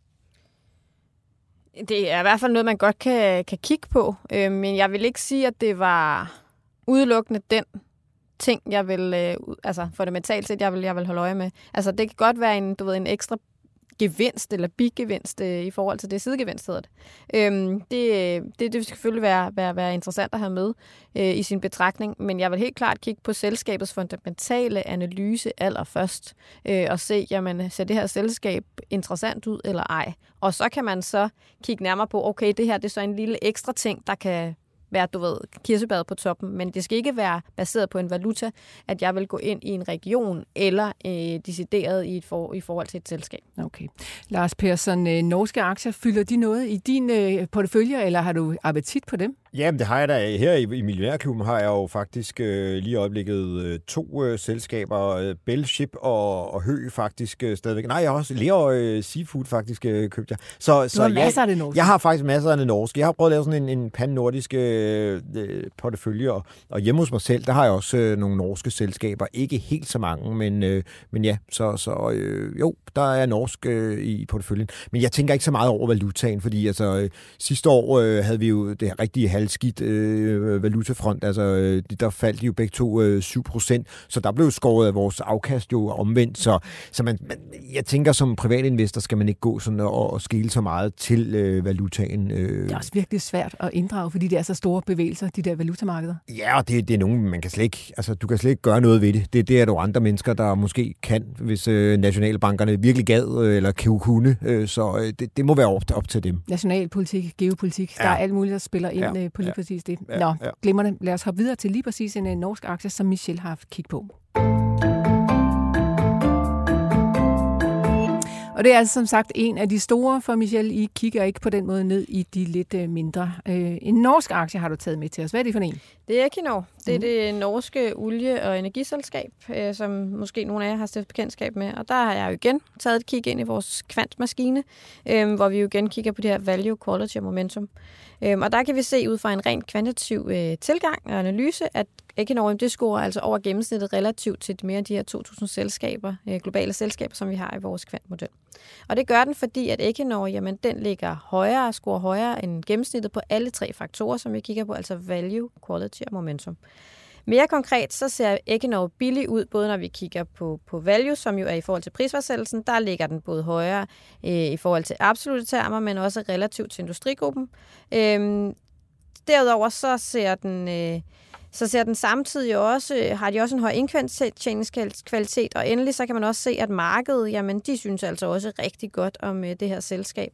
Det er i hvert fald noget, man godt kan, kan kigge på, øh, men jeg vil ikke sige, at det var udelukkende den ting, jeg vil, øh, altså fundamentalt set, jeg vil, jeg vil holde øje med. Altså det kan godt være en, du ved, en ekstra gevinst eller bigevinst øh, i forhold til det sidegevinst, hedder det. Øhm, det, det. Det vil selvfølgelig være, være, være interessant at have med øh, i sin betragtning, men jeg vil helt klart kigge på selskabets fundamentale analyse allerførst, øh, og se, jamen, ser det her selskab interessant ud eller ej? Og så kan man så kigge nærmere på, okay, det her det er så en lille ekstra ting, der kan være, du ved, kirsebær på toppen, men det skal ikke være baseret på en valuta, at jeg vil gå ind i en region eller øh, decideret i, et for, i forhold til et selskab. Okay. Lars Persson, øh, norske aktier, fylder de noget i din øh, portefølje, eller har du appetit på dem? Jamen, det har jeg da. Her i, i Millionærklubben har jeg jo faktisk øh, lige øjeblikket øh, to øh, selskaber, øh, Bellship og, og Hø faktisk øh, stadigvæk. Nej, jeg har også Lerøy øh, Seafood faktisk øh, købt jeg. Så, du så har masser jeg, af det norske. Jeg har faktisk masser af det norske. Jeg har prøvet at lave sådan en, en pan-nordisk øh, portefølje, og, og hjemme hos mig selv, der har jeg også øh, nogle norske selskaber. Ikke helt så mange, men, øh, men ja, så, så øh, jo, der er norsk øh, i porteføljen. Men jeg tænker ikke så meget over valutaen, fordi altså, øh, sidste år øh, havde vi jo det rigtige halvskidt øh, valutafront. Altså, øh, der faldt de jo begge to øh, syv procent, så der blev skåret af vores afkast jo omvendt. Så, så man, man, jeg tænker, som privatinvestor skal man ikke gå sådan og, og skele så meget til øh, valutaen. Øh. Det er også virkelig svært at inddrage, fordi det er så store bevægelser, de der valutamarkeder. Ja, og det, det er nogen, man kan slet ikke, altså du kan slet ikke gøre noget ved det. Det, det er der andre mennesker, der måske kan, hvis øh, nationalbankerne virkelig gad, øh, eller kunne, øh, så øh, det, det må være op, op til dem. Nationalpolitik, geopolitik, ja. Der er alt muligt, der spiller ind ja. på lige ja. præcis det. Ja. Nå, ja. glimrende. Lad os hoppe videre til lige præcis en, en norsk aktie, som Michelle har haft kig på. Og det er altså som sagt en af de store for Michelle. I kigger ikke på den måde ned i de lidt uh, mindre. Uh, en norsk aktie har du taget med til os. Hvad er det for en? Det er Equinor. Det er det norske olie- og energiselskab, øh, som måske nogle af jer har stiftet bekendtskab med. Og der har jeg jo igen taget et kig ind i vores kvantmaskine, øh, hvor vi jo igen kigger på det her value, quality og momentum. Øh, og der kan vi se ud fra en rent kvantitativ øh, tilgang og analyse, at Equinor det scorer altså over gennemsnittet relativt til mere af de her to tusind selskaber, øh, globale selskaber, som vi har i vores kvantmodel. Og det gør den, fordi at Equinor, jamen, den ligger højere, scorer højere end gennemsnittet på alle tre faktorer, som vi kigger på, altså value, quality og momentum. Mere konkret, så ser Equinor billig ud, både når vi kigger på, på value, som jo er i forhold til prisfastsættelsen. Der ligger den både højere øh, i forhold til absolutte termer, men også relativt til industrigruppen. Øhm, derudover så ser den... Øh, Så ser den samtidig også, har de også en høj indtjeningskvalitet, og endelig så kan man også se, at markedet, jamen de synes altså også rigtig godt om det her selskab.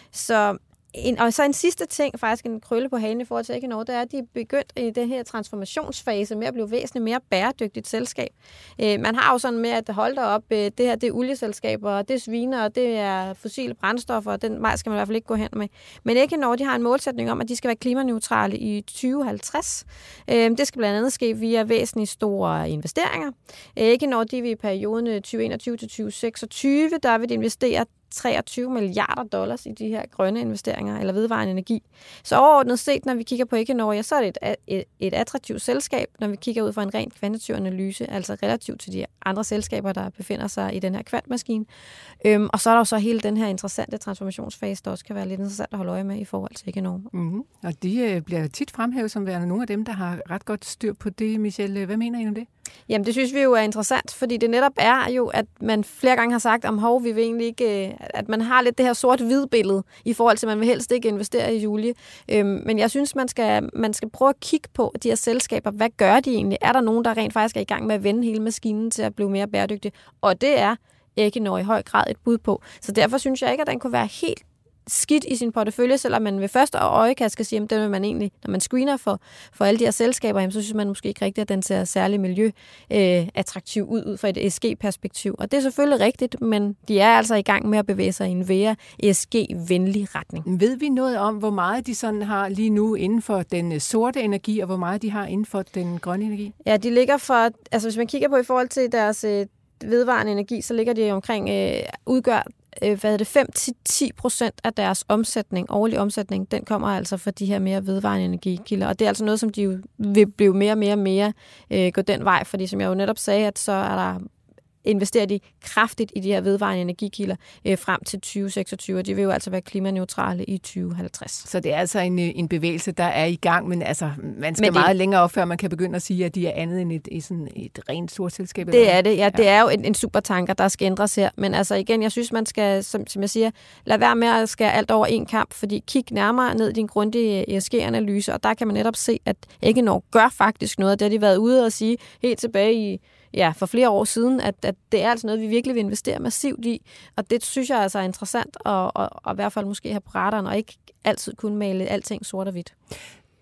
Så en, og så en sidste ting, faktisk en krølle på hagen i forhold til Equinor, det er, at de er begyndt i den her transformationsfase med at blive væsentligt mere bæredygtigt selskab. Øh, man har jo sådan med at holde op, øh, det her det er olieselskaber, og det er sviner, og det er fossile brændstoffer, og den vej skal man i hvert fald ikke gå hen med. Men Equinor, de har en målsætning om, at de skal være klimaneutrale i tyve halvtreds. Øh, det skal blandt andet ske via væsentligt store investeringer. Equinor, de vil i perioden tyve enogtyve til tyve seksogtyve, der vil de investere treogtyve milliarder dollars i de her grønne investeringer eller vedvarende energi. Så overordnet set, når vi kigger på Equinor, ja, så er det et, et, et attraktivt selskab, når vi kigger ud fra en rent kvantitativ analyse, altså relativt til de andre selskaber, der befinder sig i den her kvantmaskine. Øhm, og så er der jo så hele den her interessante transformationsfase, der også kan være lidt interessant at holde øje med i forhold til Equinor. Mm-hmm. Og de øh, bliver tit fremhævet som værende nogle af dem, der har ret godt styr på det. Michelle, hvad mener I om det? Jamen, det synes vi jo er interessant, fordi det netop er jo, at man flere gange har sagt, om hov, vi vil egentlig ikke, at man har lidt det her sort-hvid billede, i forhold til, at man vil helst ikke investere i olie. Øhm, men jeg synes, man skal, man skal prøve at kigge på de her selskaber. Hvad gør de egentlig? Er der nogen, der rent faktisk er i gang med at vende hele maskinen til at blive mere bæredygtig? Og det er Equinor i høj grad et bud på. Så derfor synes jeg ikke, at den kunne være helt skidt i sin portefølje, selvom man ved første øjekast skal sige, at den vil man egentlig, når man screener for, for alle de her selskaber, jamen, så synes man måske ikke rigtigt, at den ser særlig miljøattraktiv øh, ud, ud fra et E S G-perspektiv. Og det er selvfølgelig rigtigt, men de er altså i gang med at bevæge sig i en mere E S G-venlig retning. Ved vi noget om, hvor meget de sådan har lige nu inden for den sorte energi, og hvor meget de har inden for den grønne energi? Ja, de ligger for, altså hvis man kigger på i forhold til deres øh, vedvarende energi, så ligger de omkring, øh, udgør hvad er det, fem til ti procent af deres omsætning, årlig omsætning, den kommer altså fra de her mere vedvarende energikilder. Og det er altså noget, som de jo vil blive mere og mere og mere øh, gå den vej, fordi som jeg jo netop sagde, at så er der investerer de kraftigt i de her vedvarende energikilder øh, frem til tyve seksogtyve, og de vil jo altså være klimaneutrale i tyve halvtreds. Så det er altså en, en bevægelse, der er i gang, men altså, man skal men det, meget længere op, før man kan begynde at sige, at de er andet end et, et, sådan et rent stort selskab. Det er det, ja. ja. Det er jo en, en supertanker, der skal ændres her. Men altså igen, jeg synes, man skal, som, som jeg siger, lade være med at skære alt over en kamp, fordi kig nærmere ned i din grundige E S G-analyse, og der kan man netop se, at Equinor gør faktisk noget, det har de været ude og sige helt tilbage i ja, for flere år siden, at, at det er altså noget, vi virkelig vil investere massivt i. Og det synes jeg altså er interessant, at, at, at i hvert fald måske have på radaren, og ikke altid kun male alting sort og hvidt.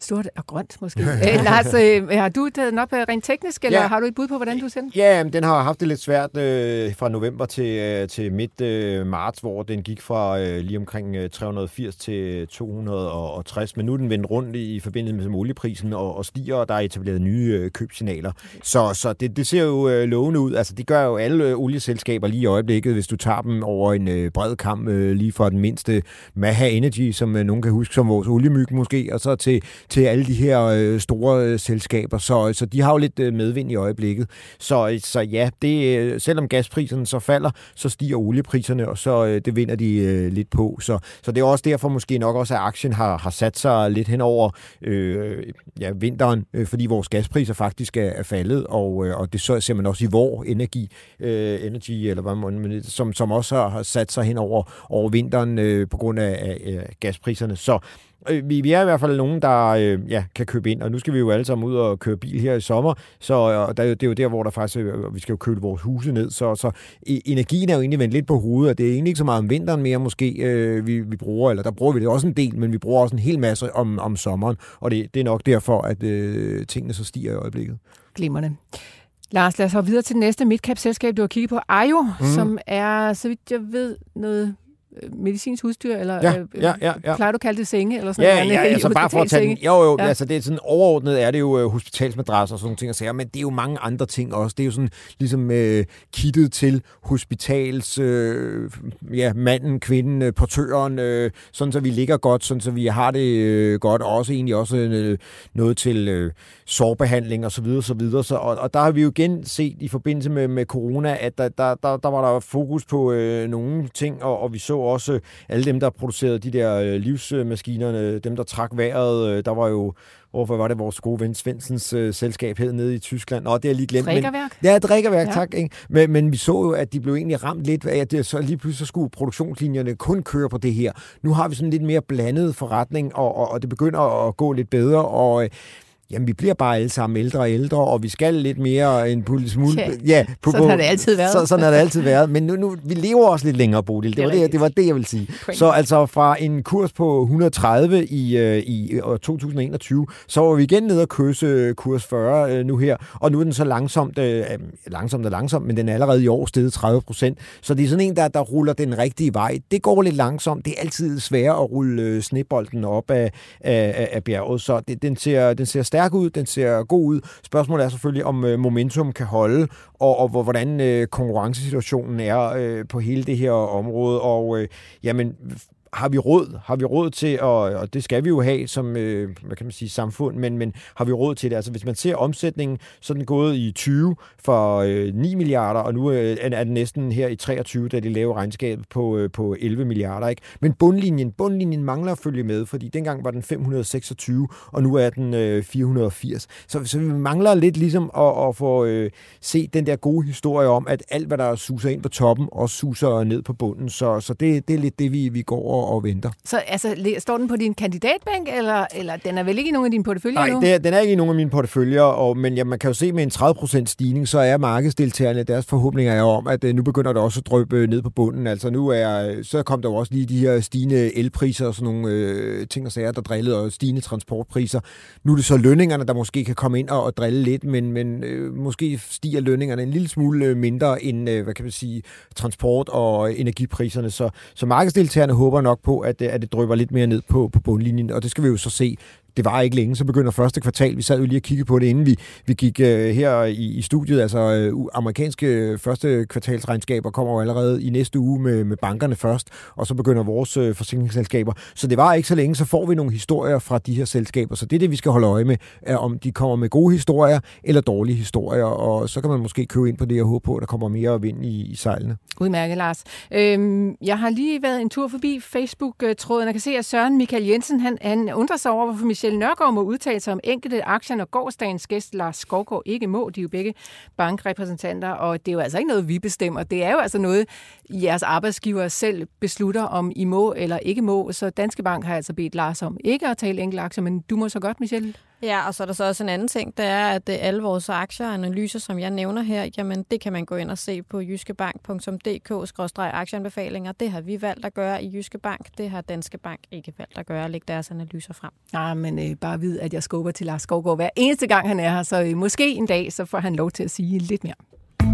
Stort og grønt, måske. Æ, Lars, øh, har du taget den op rent teknisk, eller ja. har du et bud på, hvordan du ser den? Ja, den har haft det lidt svært øh, fra november til, øh, til midt øh, marts, hvor den gik fra øh, lige omkring øh, tre hundrede og firs til to hundrede og tres, men nu er den vendt rundt i forbindelse med olieprisen og, og stiger, og der er etableret nye øh, købsignaler. Så, så det, det ser jo øh, lovende ud. Altså, det gør jo alle øh, olieselskaber lige i øjeblikket, hvis du tager dem over en øh, bred kam, øh, lige fra den mindste Maha Energy, som øh, nogen kan huske som vores oliemyg måske, og så til til alle de her øh, store øh, selskaber, så, så de har jo lidt øh, medvind i øjeblikket. Så, så ja, det, øh, selvom gaspriserne så falder, så stiger oliepriserne, og så øh, det vinder de øh, lidt på. Så, så det er også derfor måske nok også, at aktien har, har sat sig lidt hen over øh, ja, vinteren, øh, fordi vores gaspriser faktisk er, er faldet, og, øh, og det så ser man også i Vor Energi, øh, Energy, eller hvad man, som, som også har, har sat sig hen over, over vinteren øh, på grund af, af, af gaspriserne. Så Vi, vi er i hvert fald nogen, der øh, ja, kan købe ind, og nu skal vi jo alle sammen ud og køre bil her i sommer, så og der, det er jo der, hvor der faktisk, øh, vi skal jo køle vores huse ned, så, så energien er jo egentlig vendt lidt på hovedet, og det er egentlig ikke så meget om vinteren mere måske, øh, vi, vi bruger, eller der bruger vi det også en del, men vi bruger også en hel masse om, om sommeren, og det, det er nok derfor, at øh, tingene så stiger i øjeblikket. Glimrende. Lars, lad os hoppe videre til det næste midcap-selskab, du har kigget på, Ayo, mm. som er, så vidt jeg ved, noget medicinsk udstyr, eller ja, ja, ja, ja. plejer du at kalde det senge? Eller sådan ja, noget, ja, altså bare for at tage den. Jo, jo, ja. altså det er sådan overordnet er det jo uh, hospitalsmadrasser og sådan nogle ting at sige, men det er jo mange andre ting også. Det er jo sådan ligesom uh, kittet til hospitals, uh, ja, manden, kvinden, uh, portøren, uh, sådan så vi ligger godt, sådan så vi har det uh, godt, og også egentlig også uh, noget til uh, sårbehandling og så videre, så videre. Så, og, og der har vi jo igen set i forbindelse med, med corona, at der, der, der, der var der fokus på uh, nogle ting, og, og vi så også alle dem, der producerede de der livsmaskinerne, dem, der trak vejret. Der var jo, hvorfor var det vores gode ven Svendsens uh, selskab hed nede i Tyskland? Nå, det er lige glemt. Drikkerværk? Ja, drikkerværk, ja. tak. Ikke? Men, men vi så jo, at de blev egentlig ramt lidt af, at det, så lige pludselig så skulle produktionslinjerne kun køre på det her. Nu har vi sådan lidt mere blandet forretning, og, og, og det begynder at gå lidt bedre, og jamen, vi bliver bare alle sammen ældre og ældre, og vi skal lidt mere en pulje smule. Ja, ja på, sådan har det altid været. Så, sådan har det altid været. Men nu, nu vi lever også lidt længere, Bodil. Det var det, det var det, jeg vil sige. Så altså fra en kurs på et hundrede og tredive i, i to tusind og enogtyve, så var vi igen nede og kysse kurs fyrre nu her, og nu er den så langsomt, øh, langsomt og langsomt, men den er allerede i år steget tredive procent. Så det er sådan en, der, der ruller den rigtige vej. Det går lidt langsomt. Det er altid sværere at rulle snebolden op af, af, af bjerget, så det, den ser, den ser stærk ud, den ser god ud. Spørgsmålet er selvfølgelig, om øh, momentum kan holde, og, og hvordan øh, konkurrencesituationen er øh, på hele det her område, og øh, jamen, har vi råd? Har vi råd til, og, og det skal vi jo have som, øh, hvad kan man sige, samfund, men, men har vi råd til det? Altså hvis man ser omsætningen, så er den gået i tyve for øh, ni milliarder, og nu øh, er den næsten her i treogtyve, da de laver regnskabet på, øh, på elleve milliarder, ikke? Men bundlinjen, bundlinjen mangler at følge med, fordi dengang var den fem hundrede og seksogtyve, og nu er den øh, fire hundrede og firs. Så, så vi mangler lidt ligesom at, at få øh, set den der gode historie om, at alt, hvad der suser ind på toppen, også suser ned på bunden. Så, så det, det er lidt det, vi, vi går over og venter. Så altså, står den på din kandidatbænk, eller, eller den er vel ikke i nogen af dine porteføljer Nej, nu? Nej, den er ikke i nogen af mine porteføljer, og, men ja, man kan jo se med en tredive procent stigning, så er markedsdeltagerne, deres forhåbninger er om, at nu begynder det også at dryppe ned på bunden. Altså nu er, så kom der jo også lige de her stigende elpriser og sådan nogle øh, ting og sager, der drillede, og stigende transportpriser. Nu er det så lønningerne, der måske kan komme ind og, og drille lidt, men, men øh, måske stiger lønningerne en lille smule mindre end, øh, hvad kan man sige, transport og energipriserne. Så, så markedsdeltagerne håber nok på, at, at det drypper lidt mere ned på, på bundlinjen, og det skal vi jo så se. Det var ikke længe, så begynder første kvartal. Vi sad jo lige og kiggede på det, inden vi, vi gik uh, her i, i studiet. Altså uh, amerikanske første kvartalsregnskaber kommer jo allerede i næste uge med, med bankerne først, og så begynder vores uh, forsikringsselskaber. Så det var ikke så længe, så får vi nogle historier fra de her selskaber. Så det er det, vi skal holde øje med, er, om de kommer med gode historier eller dårlige historier, og så kan man måske købe ind på det og håbe på, at der kommer mere vind i, i sejlene. Udmærket, Lars. Øhm, jeg har lige været en tur forbi Facebook-tråden, og kan se, at Søren Michael Jensen, han, han undrer sig over, hvorfor Michelle Nørgaard må udtale sig om enkelte aktier, når gårsdagens gæst Lars Skovgaard ikke må. De er jo begge bankrepræsentanter, og det er jo altså ikke noget, vi bestemmer. Det er jo altså noget, jeres arbejdsgiver selv beslutter, om I må eller ikke må. Så Danske Bank har altså bedt Lars om ikke at tale enkelte aktier, men du må så godt, Michelle. Ja, og så er der så også en anden ting, det er, at alle vores aktier og analyser, som jeg nævner her, jamen det kan man gå ind og se på jyskebank punktum d k skråstreg aktieanbefalinger. Det har vi valgt at gøre i Jyske Bank. Det har Danske Bank ikke valgt at gøre, at lægge deres analyser frem. Nej, men øh, bare vid, at jeg skubber til Lars Skovgaard hver eneste gang, han er her, så øh, måske en dag, så får han lov til at sige lidt mere.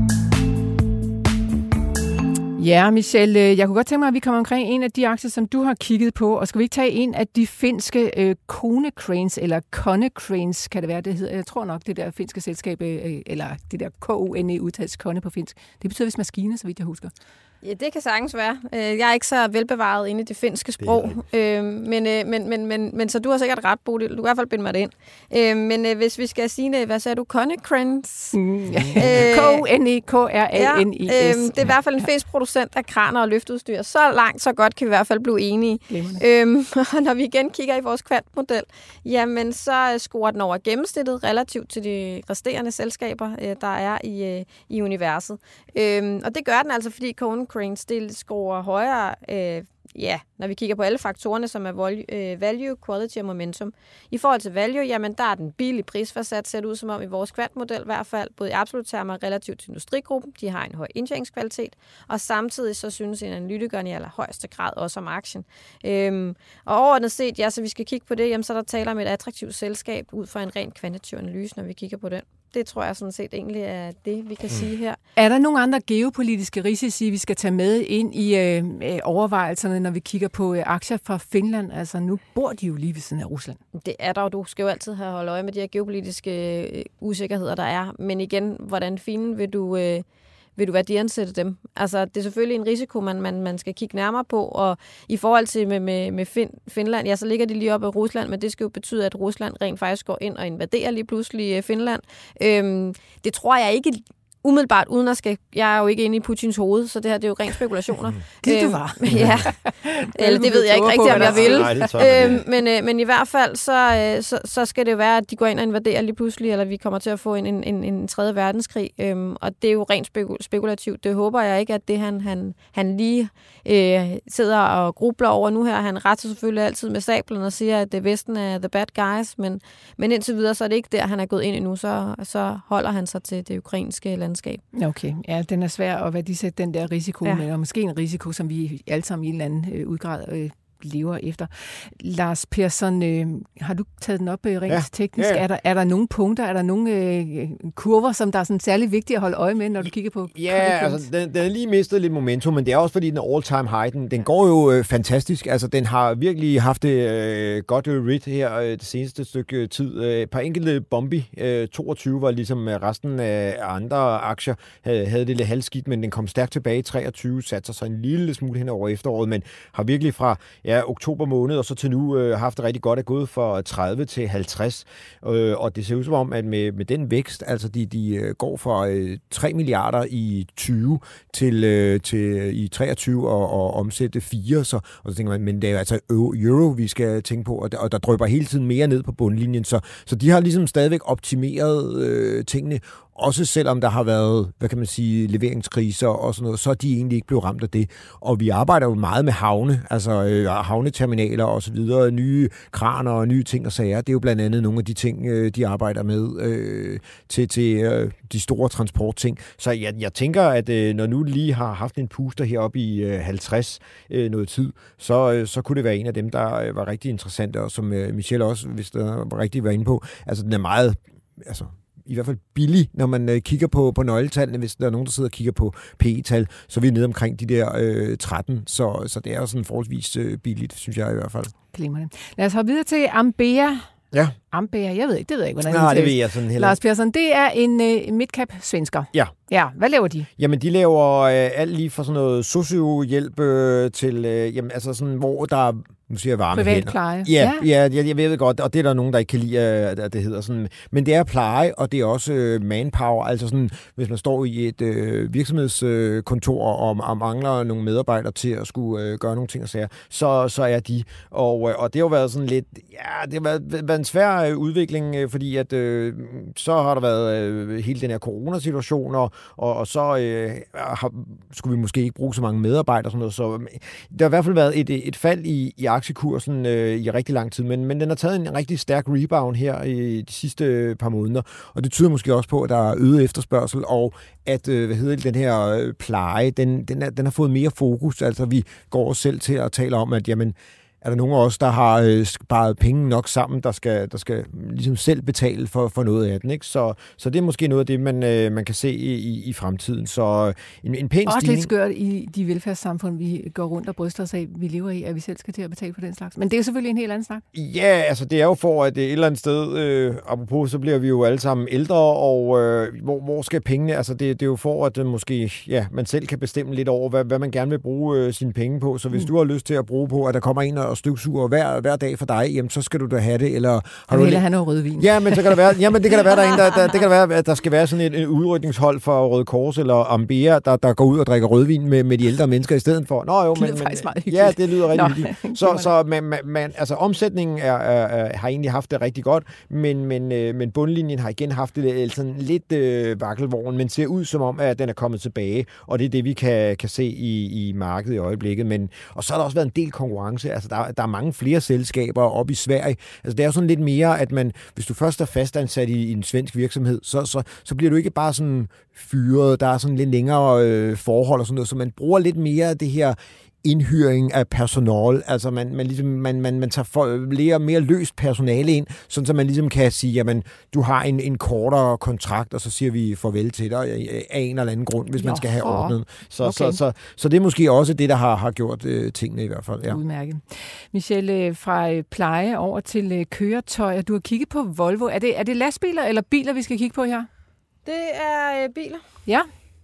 Ja, Michelle, jeg kunne godt tænke mig, at vi kommer omkring en af de aktier, som du har kigget på, og skal vi ikke tage en af de finske øh, Konecranes, eller Konecranes, kan det være, det hedder? Jeg tror nok, det der finske selskab, øh, eller det der K O N E udtales Kone på finsk. Det betyder vist maskine, så vidt jeg husker. Ja, det kan sagtens være. Jeg er ikke så velbevaret inde i det finske sprog, øh, men, men, men, men, men så du har sikkert ret, Bodil. Du kan i hvert fald binde mig det ind. Øh, men hvis vi skal sige det, hvad sagde du? Konecranes? Mm, ja. øh, K O N E K R A N I S. Ja, øh, det er i hvert fald en finsk producent af kraner og løftudstyr. Så langt, så godt kan vi i hvert fald blive enige. Øh, og når vi igen kigger i vores kvantmodel, jamen så scorer den over gennemsnittet relativt til de resterende selskaber, der er i, i universet. Øh, og det gør den altså, fordi Konecranes det scorer højere, øh, ja, når vi kigger på alle faktorerne, som er value, øh, value, quality og momentum. I forhold til value, jamen der er den billige prisforsat set ud som om i vores kvantmodel i hvert fald, både i absolut termer relativt til industrigruppen, de har en høj indtjeningskvalitet, og samtidig så synes en analytikeren i allerhøjeste grad også om aktien. Øhm, og overordnet set, ja, så vi skal kigge på det, jamen så der taler om et attraktivt selskab ud fra en ren kvantitativ analyse, når vi kigger på den. Det tror jeg sådan set egentlig er det, vi kan mm. sige her. Er der nogle andre geopolitiske risici, vi skal tage med ind i øh, overvejelserne, når vi kigger på øh, aktier fra Finland? Altså, nu bor de jo lige ved siden af Rusland. Det er der jo. Du skal jo altid have holdt øje med de her geopolitiske øh, usikkerheder, der er. Men igen, hvordan finen vil du... Øh, vil du værdiansætte dem? Altså, det er selvfølgelig en risiko, man, man, man skal kigge nærmere på, og i forhold til med, med, med fin, Finland, ja, så ligger de lige op af Rusland, men det skal jo betyde, at Rusland rent faktisk går ind og invaderer lige pludselig Finland. Øhm, det tror jeg ikke umiddelbart, uden at skal... Jeg er jo ikke inde i Putins hoved, så det her det er jo rent spekulationer. Det du var. Øhm, ja, eller det ved jeg ikke rigtigt, om jeg vil. Nej, øhm, men, øh, men i hvert fald, så, så, så skal det jo være, at de går ind og invaderer lige pludselig, eller vi kommer til at få en, en, en, en tredje verdenskrig. Øhm, og det er jo rent spekulativt. Det håber jeg ikke, at det han, han, han lige øh, sidder og grubler over nu her. Han retter selvfølgelig altid med sablen og siger, at det Vesten er the bad guys, men, men indtil videre, så er det ikke der, han er gået ind endnu. Så, så holder han sig til det ukrainske landskab. Okay, ja, den er svær at værdisætte den der risiko, ja. men og måske en risiko, som vi alle sammen i en eller anden øh, udgrad øh, lever efter. Lars Persson, øh, har du taget den op øh, rent ja. teknisk? Ja, ja. Er, der, er der nogle punkter, er der nogle øh, kurver, som der er sådan særlig vigtige at holde øje med, når du kigger på? Ja, altså, den, den er lige mistet lidt momentum, men det er også fordi, den er all-time high. Den, den går jo øh, fantastisk. Altså, den har virkelig haft det øh, godt øh, rit her øh, det seneste stykke tid. Øh, et par enkelte bumpy. Øh, toogtyve var ligesom resten af andre aktier havde, havde det lidt halvskidt, men den kom stærkt tilbage i treogtyve, satte sig en lille smule hen over efteråret, men har virkelig fra ja, oktober måned og så til nu øh, haft det rigtig godt, at gået fra tredive til halvtreds. Øh, og det ser ud som om, at med, med den vækst, altså de, de går fra øh, tre milliarder i tyve til, øh, til i treogtyve og, og omsætte fire, så, og så tænker man, men det er jo altså euro, vi skal tænke på, og der, og der drypper hele tiden mere ned på bundlinjen, så, så de har ligesom stadigvæk optimeret øh, tingene, også selvom der har været, hvad kan man sige, leveringskriser og sådan noget, så er de egentlig ikke blevet ramt af det. Og vi arbejder jo meget med havne, altså øh, havneterminaler og så videre, nye kraner og nye ting og sager. Det er jo blandt andet nogle af de ting, øh, de arbejder med øh, til, til øh, de store transportting. Så jeg, jeg tænker, at øh, når nu lige har haft en puster heroppe i øh, halvtreds øh, noget tid, så, øh, så kunne det være en af dem, der øh, var rigtig interessante, og som øh, Michelle også, hvis der var rigtig var inde på, altså den er meget, altså i hvert fald billig, når man øh, kigger på, på nøgletallene. Hvis der er nogen, der sidder og kigger på P E-tal, så er vi nede omkring de der øh, tretten. Så, så det er jo sådan forholdsvis øh, billigt, synes jeg i hvert fald. Glimrende. Lad os hoppe videre til Ambea. Ja. Ambea, jeg ved ikke, det ved jeg ikke, hvordan Nej, det ved jeg sådan heller. Lars Persson, det er en øh, midcap svensker. Ja. Ja, hvad laver de? Jamen, de laver øh, alt lige fra sådan noget sociohjælp øh, til, øh, jamen, altså sådan, hvor der nu siger jeg varme privat hænder. pleje. Ja, ja. ja, jeg ved godt, og det er der nogen, der ikke kan lide, at det hedder sådan. Men det er pleje, og det er også øh, manpower. Altså sådan, hvis man står i et øh, virksomhedskontor og, og mangler nogle medarbejdere til at skulle øh, gøre nogle ting og sager, så, så er de. Og, øh, og det har jo været sådan lidt, ja, det har været, været en svær svær udvikling, øh, fordi at øh, så har der været øh, hele den her coronasituation, og, og, og så øh, har, skulle vi måske ikke bruge så mange medarbejdere og sådan noget. Så der har i hvert fald været et, et fald i, i aktiekursen øh, i rigtig lang tid, men, men den har taget en rigtig stærk rebound her i de sidste par måneder, og det tyder måske også på, at der er øget efterspørgsel, og at øh, hvad hedder det, den her øh, pleje, den, den, er, den har fået mere fokus. Altså vi går selv til at tale om, at jamen, er der nogen af os, der har øh, sparet penge nok sammen, der skal, der skal ligesom selv betale for, for noget af den, ikke? Så, så det er måske noget af det, man, øh, man kan se i, i, i fremtiden. Så en, en pæn også stigning. lidt skørt i de velfærdssamfund, vi går rundt og bryster os af, vi lever i, at vi selv skal til at betale for den slags. Men det er jo selvfølgelig en helt anden snak. Ja, altså det er jo for, at et eller andet sted, øh, apropos, så bliver vi jo alle sammen ældre, og øh, hvor, hvor skal pengene, altså det, det er jo for, at øh, måske, ja, man selv kan bestemme lidt over, hvad, hvad man gerne vil bruge øh, sine penge på. Så hvis mm. du har lyst til at bruge på, at der kommer en og støvsuger hver, hver dag for dig, jamen så skal du da have det, eller har jeg du vil have noget rødvin. Ja, men så kan der være, jamen det kan der være, der er en, der, der, det kan der være, at der skal være sådan et, et udrykningshold for Røde Kors eller Ambea, der, der går ud og drikker rødvin med, med de ældre mennesker i stedet for. Nå jo, men, men ja, det lyder rigtig hyggeligt. Så, så man, man, man, altså omsætningen er, er, har egentlig haft det rigtig godt, men, men, men bundlinjen har igen haft det sådan lidt øh, vakkelvogn, men ser ud som om, at den er kommet tilbage, og det er det, vi kan, kan se i, i markedet i øjeblikket. Men, og så har der også været en del konkurrence, altså der, der er mange flere selskaber op i Sverige. Altså det er jo sådan lidt mere, at man, hvis du først er fastansat i, i en svensk virksomhed, så, så, så bliver du ikke bare sådan fyret, der er sådan lidt længere øh, forhold og sådan noget, så man bruger lidt mere af det her indhyring af personal, altså man, man, ligesom, man, man, man tager for, mere, mere løst personale ind, sådan så man ligesom kan sige, jamen, du har en, en kortere kontrakt, og så siger vi farvel til dig af en eller anden grund, hvis jo, man skal have ordnet. Så, okay. så, så, så det er måske også det, der har, har gjort øh, tingene i hvert fald. Ja. Udmærket. Michelle, fra pleje over til køretøjer. Du har kigget på Volvo. Er det, er det lastbiler eller biler, vi skal kigge på her? Det er øh, biler. Ja.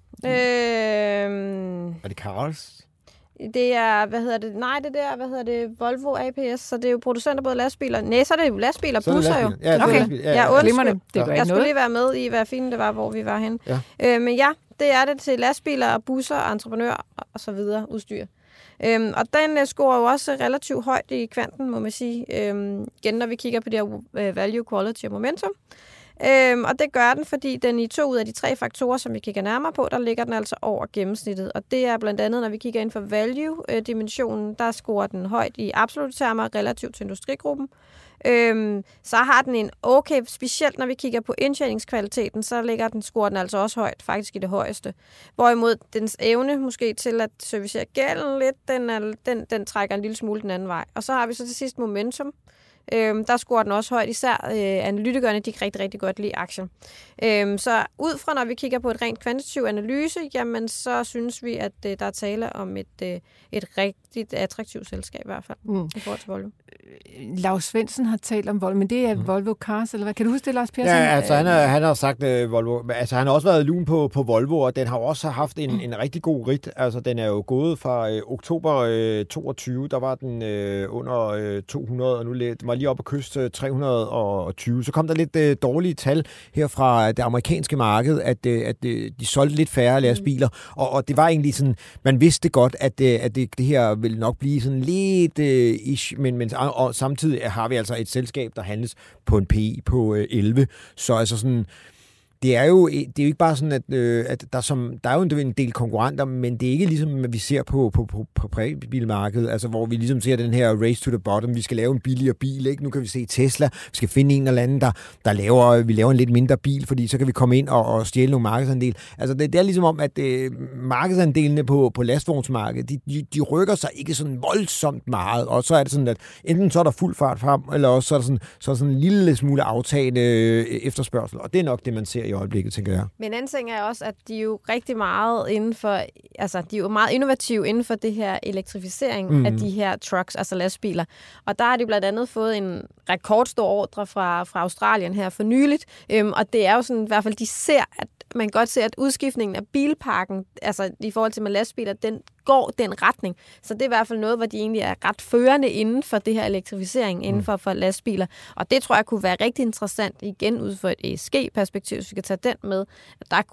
Øh, er det Carls? Det er, hvad hedder det? Nej, det der, hvad hedder det? Volvo A P S, så det er jo producenter både lastbiler. Nej, så er det jo lastbiler og busser jo. Ja, okay. Lastbil. Ja, ja, undskyld. Det gør jeg ikke skulle noget. lige være med i, hvad fint det var, hvor vi var henne. Ja. Øh, men ja, det er det til lastbiler og busser, entreprenør og så videre udstyr. Øhm, og den uh, scorer jo også relativt højt i kvanten, må man sige. Øhm, igen, når vi kigger på det her uh, value, quality og momentum. Øhm, og det gør den, fordi den i to ud af de tre faktorer, som vi kigger nærmere på, der ligger den altså over gennemsnittet. Og det er blandt andet, når vi kigger ind for value-dimensionen, der scorer den højt i absolutte termer relativt til industrigruppen. Øhm, så har den en okay, specielt når vi kigger på indtjeningskvaliteten, så ligger den, scorer den altså også højt, faktisk i det højeste. Hvorimod dens evne måske til at servicere gælden lidt, den, er, den, den trækker en lille smule den anden vej. Og så har vi så til sidst momentum. Øhm, der scorer den også højt, især øh, analytikerne, de kan rigtig, rigtig godt lide aktien. Øhm, så ud fra, når vi kigger på et rent kvantitativ analyse, jamen så synes vi, at øh, der er tale om et, øh, et rigtig attraktivt selskab i hvert fald, mm. i forhold til Volvo. Lars Svendsen har talt om Volvo, men det er mm. Volvo Cars, eller hvad? Kan du huske det, Lars Persson? Ja, altså han har, han har sagt uh, Volvo, altså han har også været lun på, på Volvo, og den har også haft en, en rigtig god rit. Altså den er jo gået fra øh, oktober øh, toogtyve, der var den øh, under øh, to hundrede, og nu den var lige oppe på kyst øh, tre hundrede og tyve. Så kom der lidt øh, dårlige tal her fra det amerikanske marked, at, øh, at øh, de solgte lidt færre lastbiler, mm. og, og det var egentlig sådan, man vidste godt, at, øh, at det, det her ville nok blive sådan lidt øh, ish, men, men og samtidig har vi altså et selskab, der handles på en P E på øh, elleve, så altså sådan, det er jo, det er jo ikke bare sådan, at, øh, at der, som, der er jo en del konkurrenter, men det er ikke ligesom, at vi ser på, på, på, på privatbilmarkedet, altså hvor vi ligesom ser den her race to the bottom, vi skal lave en billigere bil, ikke? Nu kan vi se Tesla, vi skal finde en eller anden, der, der laver, vi laver en lidt mindre bil, fordi så kan vi komme ind og, og stjæle nogle markedsandel. Altså det, det er ligesom om, at øh, markedsandelene på, på lastvognsmarkedet, de, de, de rykker sig ikke sådan voldsomt meget, og så er det sådan, at enten så er der fuld fart frem, eller også så er der sådan, så er der sådan en lille smule aftagende øh, efterspørgsel, og det er nok det, man ser i øjeblikket, tænker jeg. Men anden ting er også, at de er jo rigtig meget inden for, altså de er jo meget innovative inden for det her elektrificering mm. af de her trucks, altså lastbiler. Og der har de blandt andet fået en rekordstor ordre fra, fra Australien her for nyligt. Øhm, og det er jo sådan, i hvert fald, de ser, at man kan godt se, at udskiftningen af bilparken, altså i forhold til med lastbiler, den går den retning. Så det er i hvert fald noget, hvor de egentlig er ret førende inden for det her elektrificering, inden for, for lastbiler. Og det tror jeg kunne være rigtig interessant, igen ud fra et E S G-perspektiv, hvis vi kan tage den med, at der kunne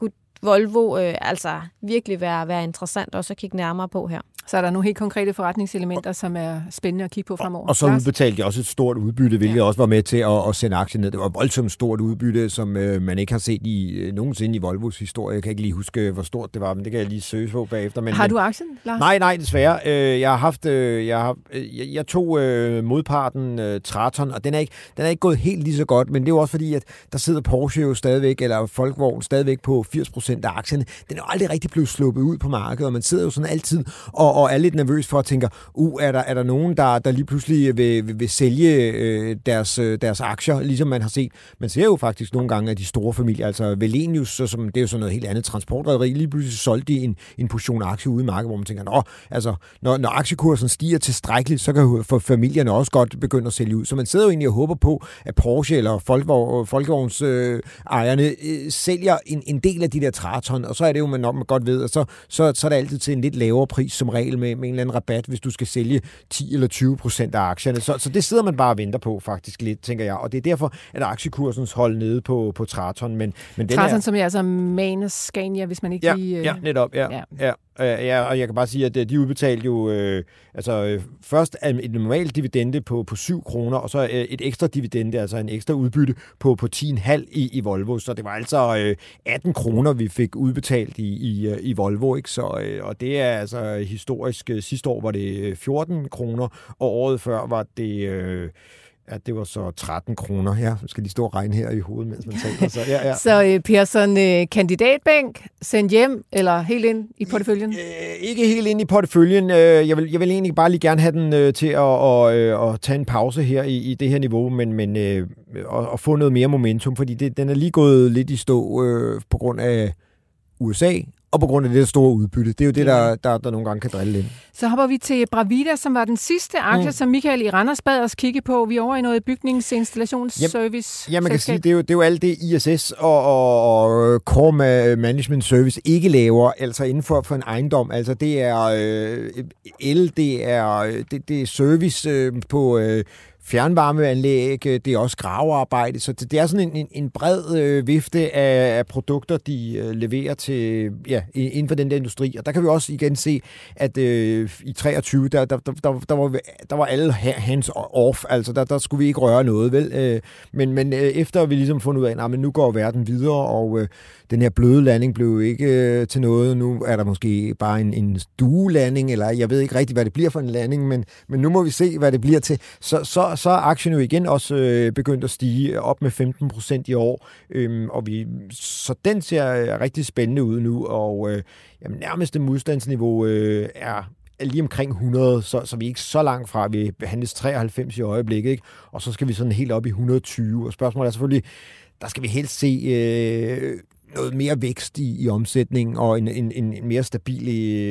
Volvo øh, altså virkelig være, være interessant også at kigge nærmere på her. Så er der nogle helt konkrete forretningselementer, som er spændende at kigge på fremover. Og så udbetalte de også et stort udbytte, hvilket ja. også var med til at, at sende aktien ned. Det var et voldsomt stort udbytte, som øh, man ikke har set i øh, nogensinde i Volvos historie. Jeg kan ikke lige huske, hvor stort det var, men det kan jeg lige søge på bagefter. Men, har du aktien, Lars? Nej, nej, desværre. Øh, jeg har haft, øh, jeg, har, øh, jeg, jeg tog øh, modparten øh, Traton, og den er, ikke, den er ikke gået helt lige så godt, men det er jo også fordi, at der sidder Porsche jo stadigvæk, eller Volkswagen stadigvæk på firs procent af aktierne. Den er jo aldrig rigtig blevet sluppet ud på markedet, og man sidder jo sådan altid og, og er lidt nervøs for at tænke, uh, er der, er der nogen, der, der lige pludselig vil, vil, vil sælge øh, deres, øh, deres aktier, ligesom man har set. Man ser jo faktisk nogle gange, at de store familier, altså Wallenius, som det er jo sådan noget helt andet transportrederi, lige pludselig solgte de en, en portion aktier ude i markedet, hvor man tænker, nå, altså, når, når aktiekursen stiger tilstrækkeligt, så kan for familierne også godt begynde at sælge ud. Så man sidder jo egentlig og håber på, at Porsche eller Volkswagens øh, ejerne øh, sælger en, en del af de der Traton, og så er det jo, man nok godt ved, og så, så, så er det altid til en lidt lavere pris som regel med, med en eller anden rabat, hvis du skal sælge ti eller tyve procent af aktierne. Så, så det sidder man bare og venter på faktisk lidt, tænker jeg. Og det er derfor, at aktiekursens hold nede på, på Traton. Men, men den Traton, er, som er altså Manus Scania, hvis man ikke ja, lige... Øh... Ja, netop, ja. ja. ja. Ja, og jeg kan bare sige, at de udbetalte jo øh, altså øh, først et normalt dividende på, på syv kroner, og så øh, et ekstra dividende, altså en ekstra udbytte på, på ti komma fem i, i Volvo. Så det var altså øh, atten kroner, vi fik udbetalt i, i, i Volvo, ikke? Så, øh, og det er altså historisk. Sidste år var det fjorten kroner, og året før var det... Øh, Ja, det var så tretten kroner. Ja, jeg skal lige stå og regne her i hovedet, mens man taler. Så, ja, ja. så øh, Persson, øh, kandidatbænk, sendt hjem, eller helt ind i porteføljen? Øh, ikke helt ind i porteføljen. Jeg vil, jeg vil egentlig bare lige gerne have den øh, til at og, øh, at tage en pause her i, i det her niveau, men, men øh, og, og få noget mere momentum, fordi det, den er lige gået lidt i stå øh, på grund af U S A, og på grund af det store udbytte. Det er jo det, der, der, der nogle gange kan drille ind. Så hopper vi til Bravida, som var den sidste aktie, mm. som Michael i Randers bad os kigge på. Vi er over i noget bygningsinstallationsservice. Ja, man kan sige, det er, jo, det er jo alt det I S S og, og, og Core Management Service ikke laver, altså inden for, for en ejendom. Altså det er øh, el, det er, det, det er service øh, på... Øh, fjernvarmeanlæg, det er også gravearbejde, så det er sådan en, en bred øh, vifte af, af produkter, de øh, leverer til, ja, inden for den der industri. Og der kan vi også igen se, at øh, i treogtyve, der, der, der, der, var, der var alle hands off, altså der, der skulle vi ikke røre noget, vel? Øh, men men øh, efter vi ligesom fundet ud af, at nu går verden videre, og øh, den her bløde landing blev ikke øh, til noget. Nu er der måske bare en, en stuelanding, eller jeg ved ikke rigtig, hvad det bliver for en landing, men, men nu må vi se, hvad det bliver til. Så, så så er aktien jo igen også øh, begyndt at stige op med femten procent i år, øhm, og vi, så den ser rigtig spændende ud nu, og øh, jamen, nærmeste modstandsniveau øh, er lige omkring hundrede, så, så vi er ikke så langt fra, vi behandles treoghalvfems i øjeblikket, ikke? Og så skal vi sådan helt op i et hundrede og tyve, og spørgsmålet er selvfølgelig, der skal vi helst se øh, noget mere vækst i, i omsætningen og en, en, en mere stabil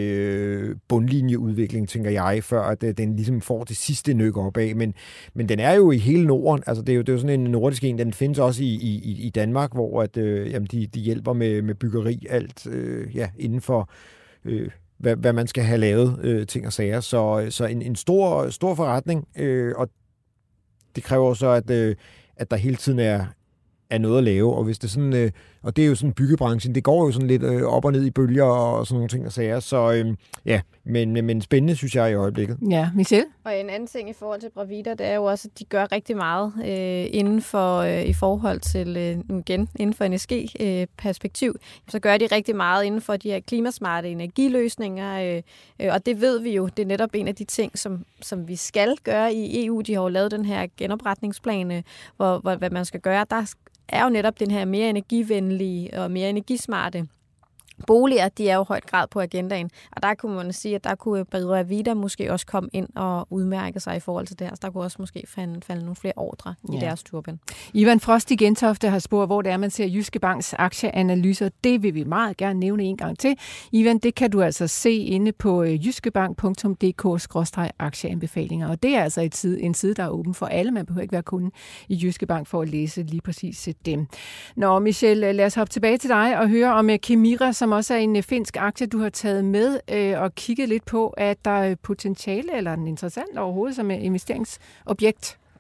øh, bundlinjeudvikling, tænker jeg, før at øh, den ligesom får det sidste nøk opad. Men, men den er jo i hele Norden. Altså, det er jo, det er jo sådan en nordisk en. Den findes også i, i, i Danmark, hvor at, øh, jamen, de, de hjælper med, med byggeri, alt øh, ja, inden for... Øh, hvad, hvad man skal have lavet øh, ting og sager. Så, så en, en stor, stor forretning, øh, og det kræver så, at, øh, at der hele tiden er, er noget at lave, og hvis det sådan, øh, og det er jo sådan byggebranchen, det går jo sådan lidt øh, op og ned i bølger og sådan nogle ting og sager, så øh, ja, men, men spændende, synes jeg, i øjeblikket. Ja, Michelle? Og en anden ting i forhold til Bravida, det er jo også, at de gør rigtig meget øh, inden for, øh, i forhold til, øh, nu igen, inden for N S G-perspektiv, øh, så gør de rigtig meget inden for de her klimasmarte energiløsninger, øh, øh, og det ved vi jo, det er netop en af de ting, som, som vi skal gøre i E U. De har jo lavet den her genopretningsplan, øh, hvor, hvor, hvad man skal gøre. Der er jo netop den her mere energivenlige og mere energismarte boliger, de er jo højt grad på agendaen. Og der kunne man sige, at der kunne Bravida måske også komme ind og udmærke sig i forhold til det her. Så der kunne også måske falde, falde nogle flere ordre ja. i deres turban. Ivan Frost i Gentofte har spurgt, hvor det er, man ser Jyske Banks aktieanalyser. Det vil vi meget gerne nævne en gang til. Ivan, det kan du altså se inde på jyskebank punktum d k skråstreg aktieanbefalinger. Og det er altså et side, en side, der er åben for alle. Man behøver ikke være kunde i Jyske Bank for at læse lige præcis dem. Nå, Michelle, lad os hoppe tilbage til dig og høre om Kemira, som også er en finsk aktie, du har taget med øh, og kigget lidt på, at der er potentiale eller en interessant overhovedet som investeringsobjekt.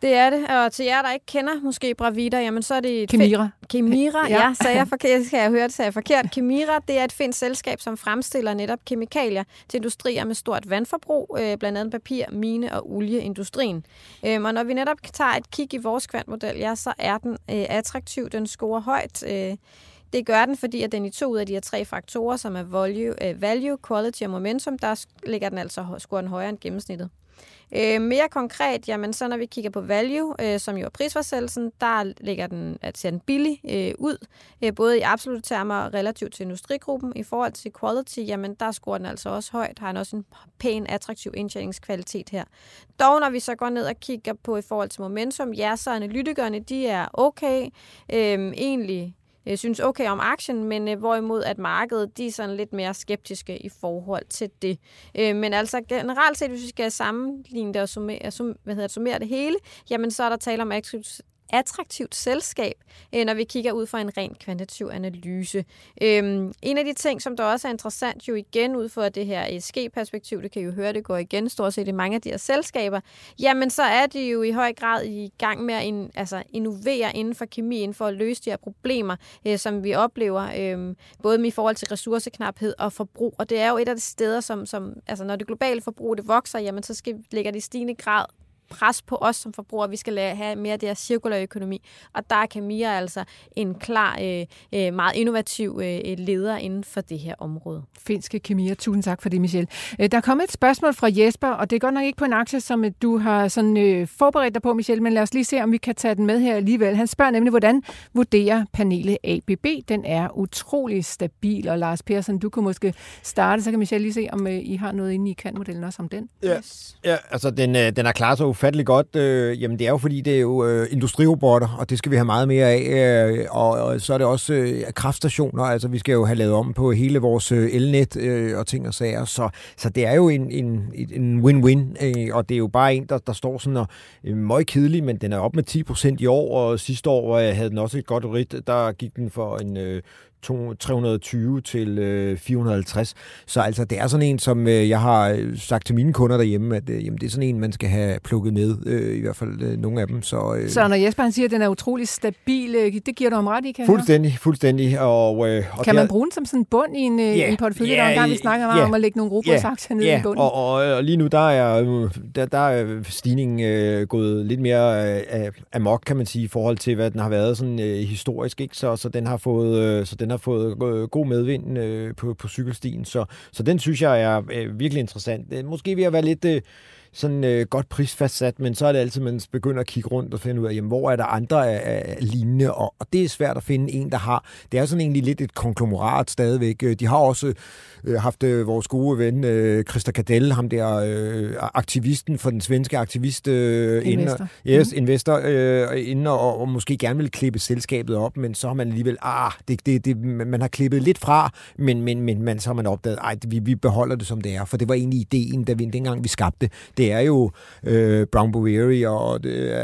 Det er det, og til jer, der ikke kender måske Bravida, jamen så er det... Kemira. Kemira, ja, ja sagde jeg forkert, skal jeg høre det, sagde jeg forkert. Kemira, det er et finsk selskab, som fremstiller netop kemikalier til industrier med stort vandforbrug, øh, blandt andet papir, mine og olieindustrien. Øhm, og når vi netop tager et kig i vores kvantmodel, ja, så er den øh, attraktiv, den scorer højt. Øh, det gør den, fordi at den i to ud af de her tre faktorer, som er value, øh, value quality og momentum, der ligger den altså scorer den højere end gennemsnittet. Øh, mere konkret, jamen så når vi kigger på value, øh, som jo er prisfastsættelsen, der ligger den, at ser den billig øh, ud, øh, både i absolutte termer og relativt til industrigruppen. I forhold til quality, jamen der scorer den altså også højt, har den også en pæn, attraktiv indtjeningskvalitet her. Dog når vi så går ned og kigger på i forhold til momentum, ja, så analytikerne, de er okay, øh, egentlig Jeg synes okay om aktien, men øh, hvorimod at markedet, de er sådan lidt mere skeptiske i forhold til det. Øh, men altså generelt set, hvis vi skal sammenligne det og summere, sum, hvad hedder det, summere det hele, jamen så er der tale om attraktivt selskab, øh, når vi kigger ud fra en ren kvantitativ analyse. Øhm, en af de ting, som der også er interessant jo igen ud fra det her E S G-perspektiv, det kan I jo høre, det går igen stort set i mange af de her selskaber, jamen så er de jo i høj grad i gang med at in, altså innovere inden for kemi, inden for at løse de her problemer, øh, som vi oplever, øh, både i forhold til ressourceknaphed og forbrug, og det er jo et af de steder, som, som altså når det globale forbrug det vokser, jamen så skal, ligger det i stigende grad pres på os som forbrugere, vi skal have mere af det her cirkulære økonomi, og der er Kemira altså en klar, øh, meget innovativ øh, leder inden for det her område. Finske Kemira, tusind tak for det, Michelle. Der er kommet et spørgsmål fra Jesper, og det er godt nok ikke på en aktie, som du har sådan, øh, forberedt dig på, Michelle, men lad os lige se, om vi kan tage den med her alligevel. Han spørger nemlig, hvordan vurderer panelet A B B? Den er utrolig stabil, og Lars Persson, du kunne måske starte, så kan Michelle lige se, om øh, I har noget inde i kvantmodellen også om den. Ja, yes. ja altså den, øh, den er klar så ufattelig godt. Øh, jamen det er jo fordi, det er jo øh, industrirobotter, og det skal vi have meget mere af, øh, og, og så er det også øh, kraftstationer, altså vi skal jo have lavet om på hele vores øh, elnet øh, og ting og sager, så, så det er jo en, en, en win-win, øh, og det er jo bare en, der, der står sådan og øh, meget kedelig, men den er op med ti procent i år, og sidste år øh, havde den også et godt rit, der gik den for en øh, tre hundrede og tyve til øh, fire hundrede og halvtreds. Så altså, det er sådan en, som øh, jeg har sagt til mine kunder derhjemme, at øh, jamen, det er sådan en, man skal have plukket med, øh, i hvert fald øh, nogle af dem. Så, øh, så når Jesper han siger, at den er utrolig stabil, øh, det giver du om ret i, kan Fuldstændig, fuldstændig. Og, øh, og kan man der, bruge den som sådan en bund i en, yeah, en portefølje, yeah, der engang vi snakker yeah, om at lægge nogle robotsaktier yeah, ned yeah, i bunden? Og, og, og lige nu, der er, der, der er stigningen øh, gået lidt mere øh, amok, kan man sige, i forhold til, hvad den har været sådan øh, historisk, ikke? Så, så den har fået, øh, så den har fået øh, god medvind øh, på, på cykelstien, så, så den synes jeg er øh, virkelig interessant. Måske vil jeg være lidt øh, sådan øh, godt prisfastsat, men så er det altid, man begynder at kigge rundt og finde ud af, jamen, hvor er der andre af, af lignende, og, og det er svært at finde en, der har. Det er sådan egentlig lidt et konglomerat stadigvæk. De har også øh, haft øh, vores gode ven, øh, Christer Cadell, ham der øh, aktivisten for den svenske aktivist, øh, investor, inden, yes, mm. investor, øh, inden og, og måske gerne vil klippe selskabet op, men så har man alligevel, ah, det, det, det, man har klippet lidt fra, men, men, men man, så har man opdaget, ej, vi, vi beholder det, som det er, for det var egentlig ideen, da vi dengang vi skabte. Det er jo øh, Brown Boveri og øh,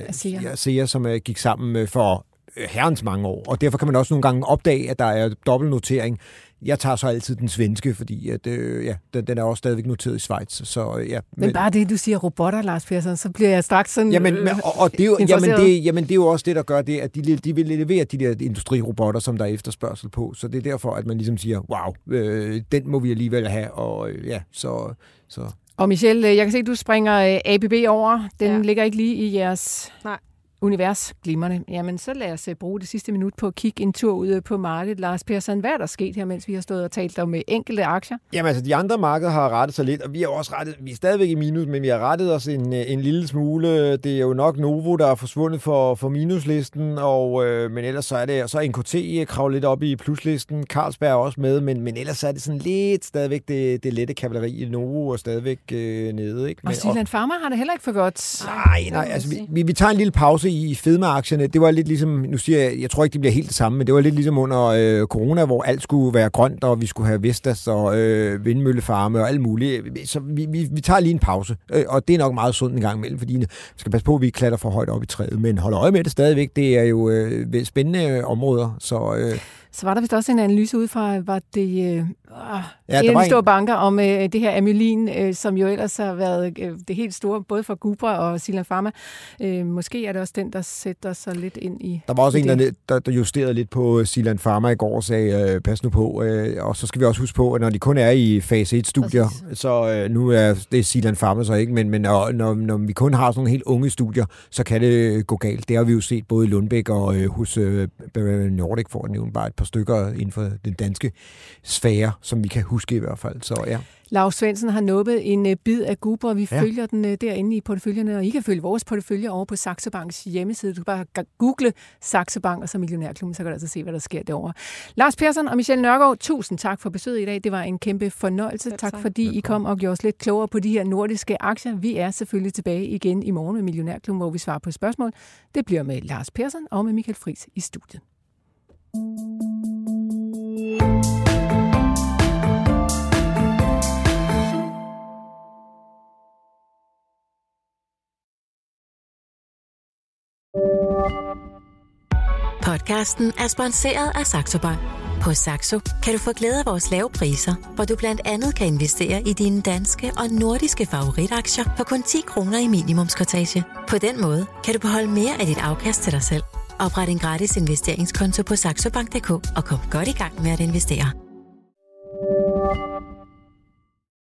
Asea, som øh, gik sammen for øh, herrens mange år, og derfor kan man også nogle gange opdage, at der er dobbeltnotering. Jeg tager så altid den svenske, fordi at, øh, ja, den, den er også stadigvæk noteret i Schweiz. Så, øh, ja, men, men bare det, du siger robotter, Lars Persson, så bliver jeg straks sådan jamen, øh, og, og det er jo, jamen, det, jamen, det er jo også det, der gør det, at de, de vil levere de der industrirobotter, som der er efterspørgsel på. Så det er derfor, at man ligesom siger, wow, øh, den må vi alligevel have. Og øh, ja, så... så. Og Michelle, jeg kan se, at du springer A B B over. Den ja. ligger ikke lige i jeres Nej. univers. Glimrende. Jamen, så lad os bruge det sidste minut på at kigge en tur ud på markedet. Lars Persson, hvad er der sket her, mens vi har stået og talt om enkelte aktier? Jamen, altså, de andre markeder har rettet sig lidt, og vi er også rettet, vi er stadigvæk i minus, men vi har rettet os en, en lille smule. Det er jo nok Novo, der er forsvundet for, for minuslisten, og, øh, men ellers så er det, så er N K T kravlet lidt op i pluslisten. Carlsberg er også med, men, men ellers så er det sådan lidt stadigvæk det, det lette kavaleri i Novo, og stadigvæk øh, nede. Ikke? Men, og Zealand Pharma har det heller ikke for godt. Nej, nej, altså, vi, vi, vi tager en lille pause også i fedmeaktierne, det var lidt ligesom, nu siger jeg, jeg tror ikke, det bliver helt det samme, men det var lidt ligesom under øh, corona, hvor alt skulle være grønt, og vi skulle have Vestas og øh, vindmøllefarme og alt muligt. Så vi, vi, vi tager lige en pause, øh, og det er nok meget sundt en gang imellem, fordi vi skal passe på, at vi ikke klatrer for højt op i træet, men hold øje med det stadigvæk. Det er jo øh, spændende områder, så... Øh, Så var der vist også en analyse ud fra, var det øh, ja, en af de store en... banker om øh, det her amylin, øh, som jo ellers har været øh, det helt store, både for Gubra og Zealand Pharma. Øh, måske er det også den, der sætter sig lidt ind i Der var også i en, der, der, der justerede lidt på Zealand Pharma i går og sagde, øh, pas nu på. Øh, og så skal vi også huske på, at når de kun er i fase et-studier, så øh, nu er det Zealand Pharma så ikke, men, men når, når, når vi kun har sådan nogle helt unge studier, så kan det gå galt. Det har vi jo set både i Lundbæk og øh, hos øh, Nordic, for at nævne bare et par stykker inden for den danske sfære, som vi kan huske i hvert fald. Så ja. Lars Svendsen har nuppet en uh, bid af Gubra. Vi ja. følger den uh, derinde i porteføljerne, og I kan følge vores porteføljer over på Saxo Banks hjemmeside. Du kan bare google Saxo Bank og så Millionærklubben, så kan du altså se, hvad der sker derovre. Lars Persson og Michelle Nørgaard, tusind tak for besøget i dag. Det var en kæmpe fornøjelse. Tak, tak fordi I kom og gjorde os lidt klogere på de her nordiske aktier. Vi er selvfølgelig tilbage igen i morgen med Millionærklubben, hvor vi svarer på spørgsmål. Det bliver med Lars Persson og med Michael Friis i studiet. Podcasten er sponsoreret af Saxo Bank. På Saxo kan du få glæde af vores lave priser, hvor du blandt andet kan investere i dine danske og nordiske favoritaktier for kun ti kroner i minimumskortage. På den måde kan du beholde mere af dit afkast til dig selv. Opret en gratis investeringskonto på saxobank punktum d k og kom godt i gang med at investere.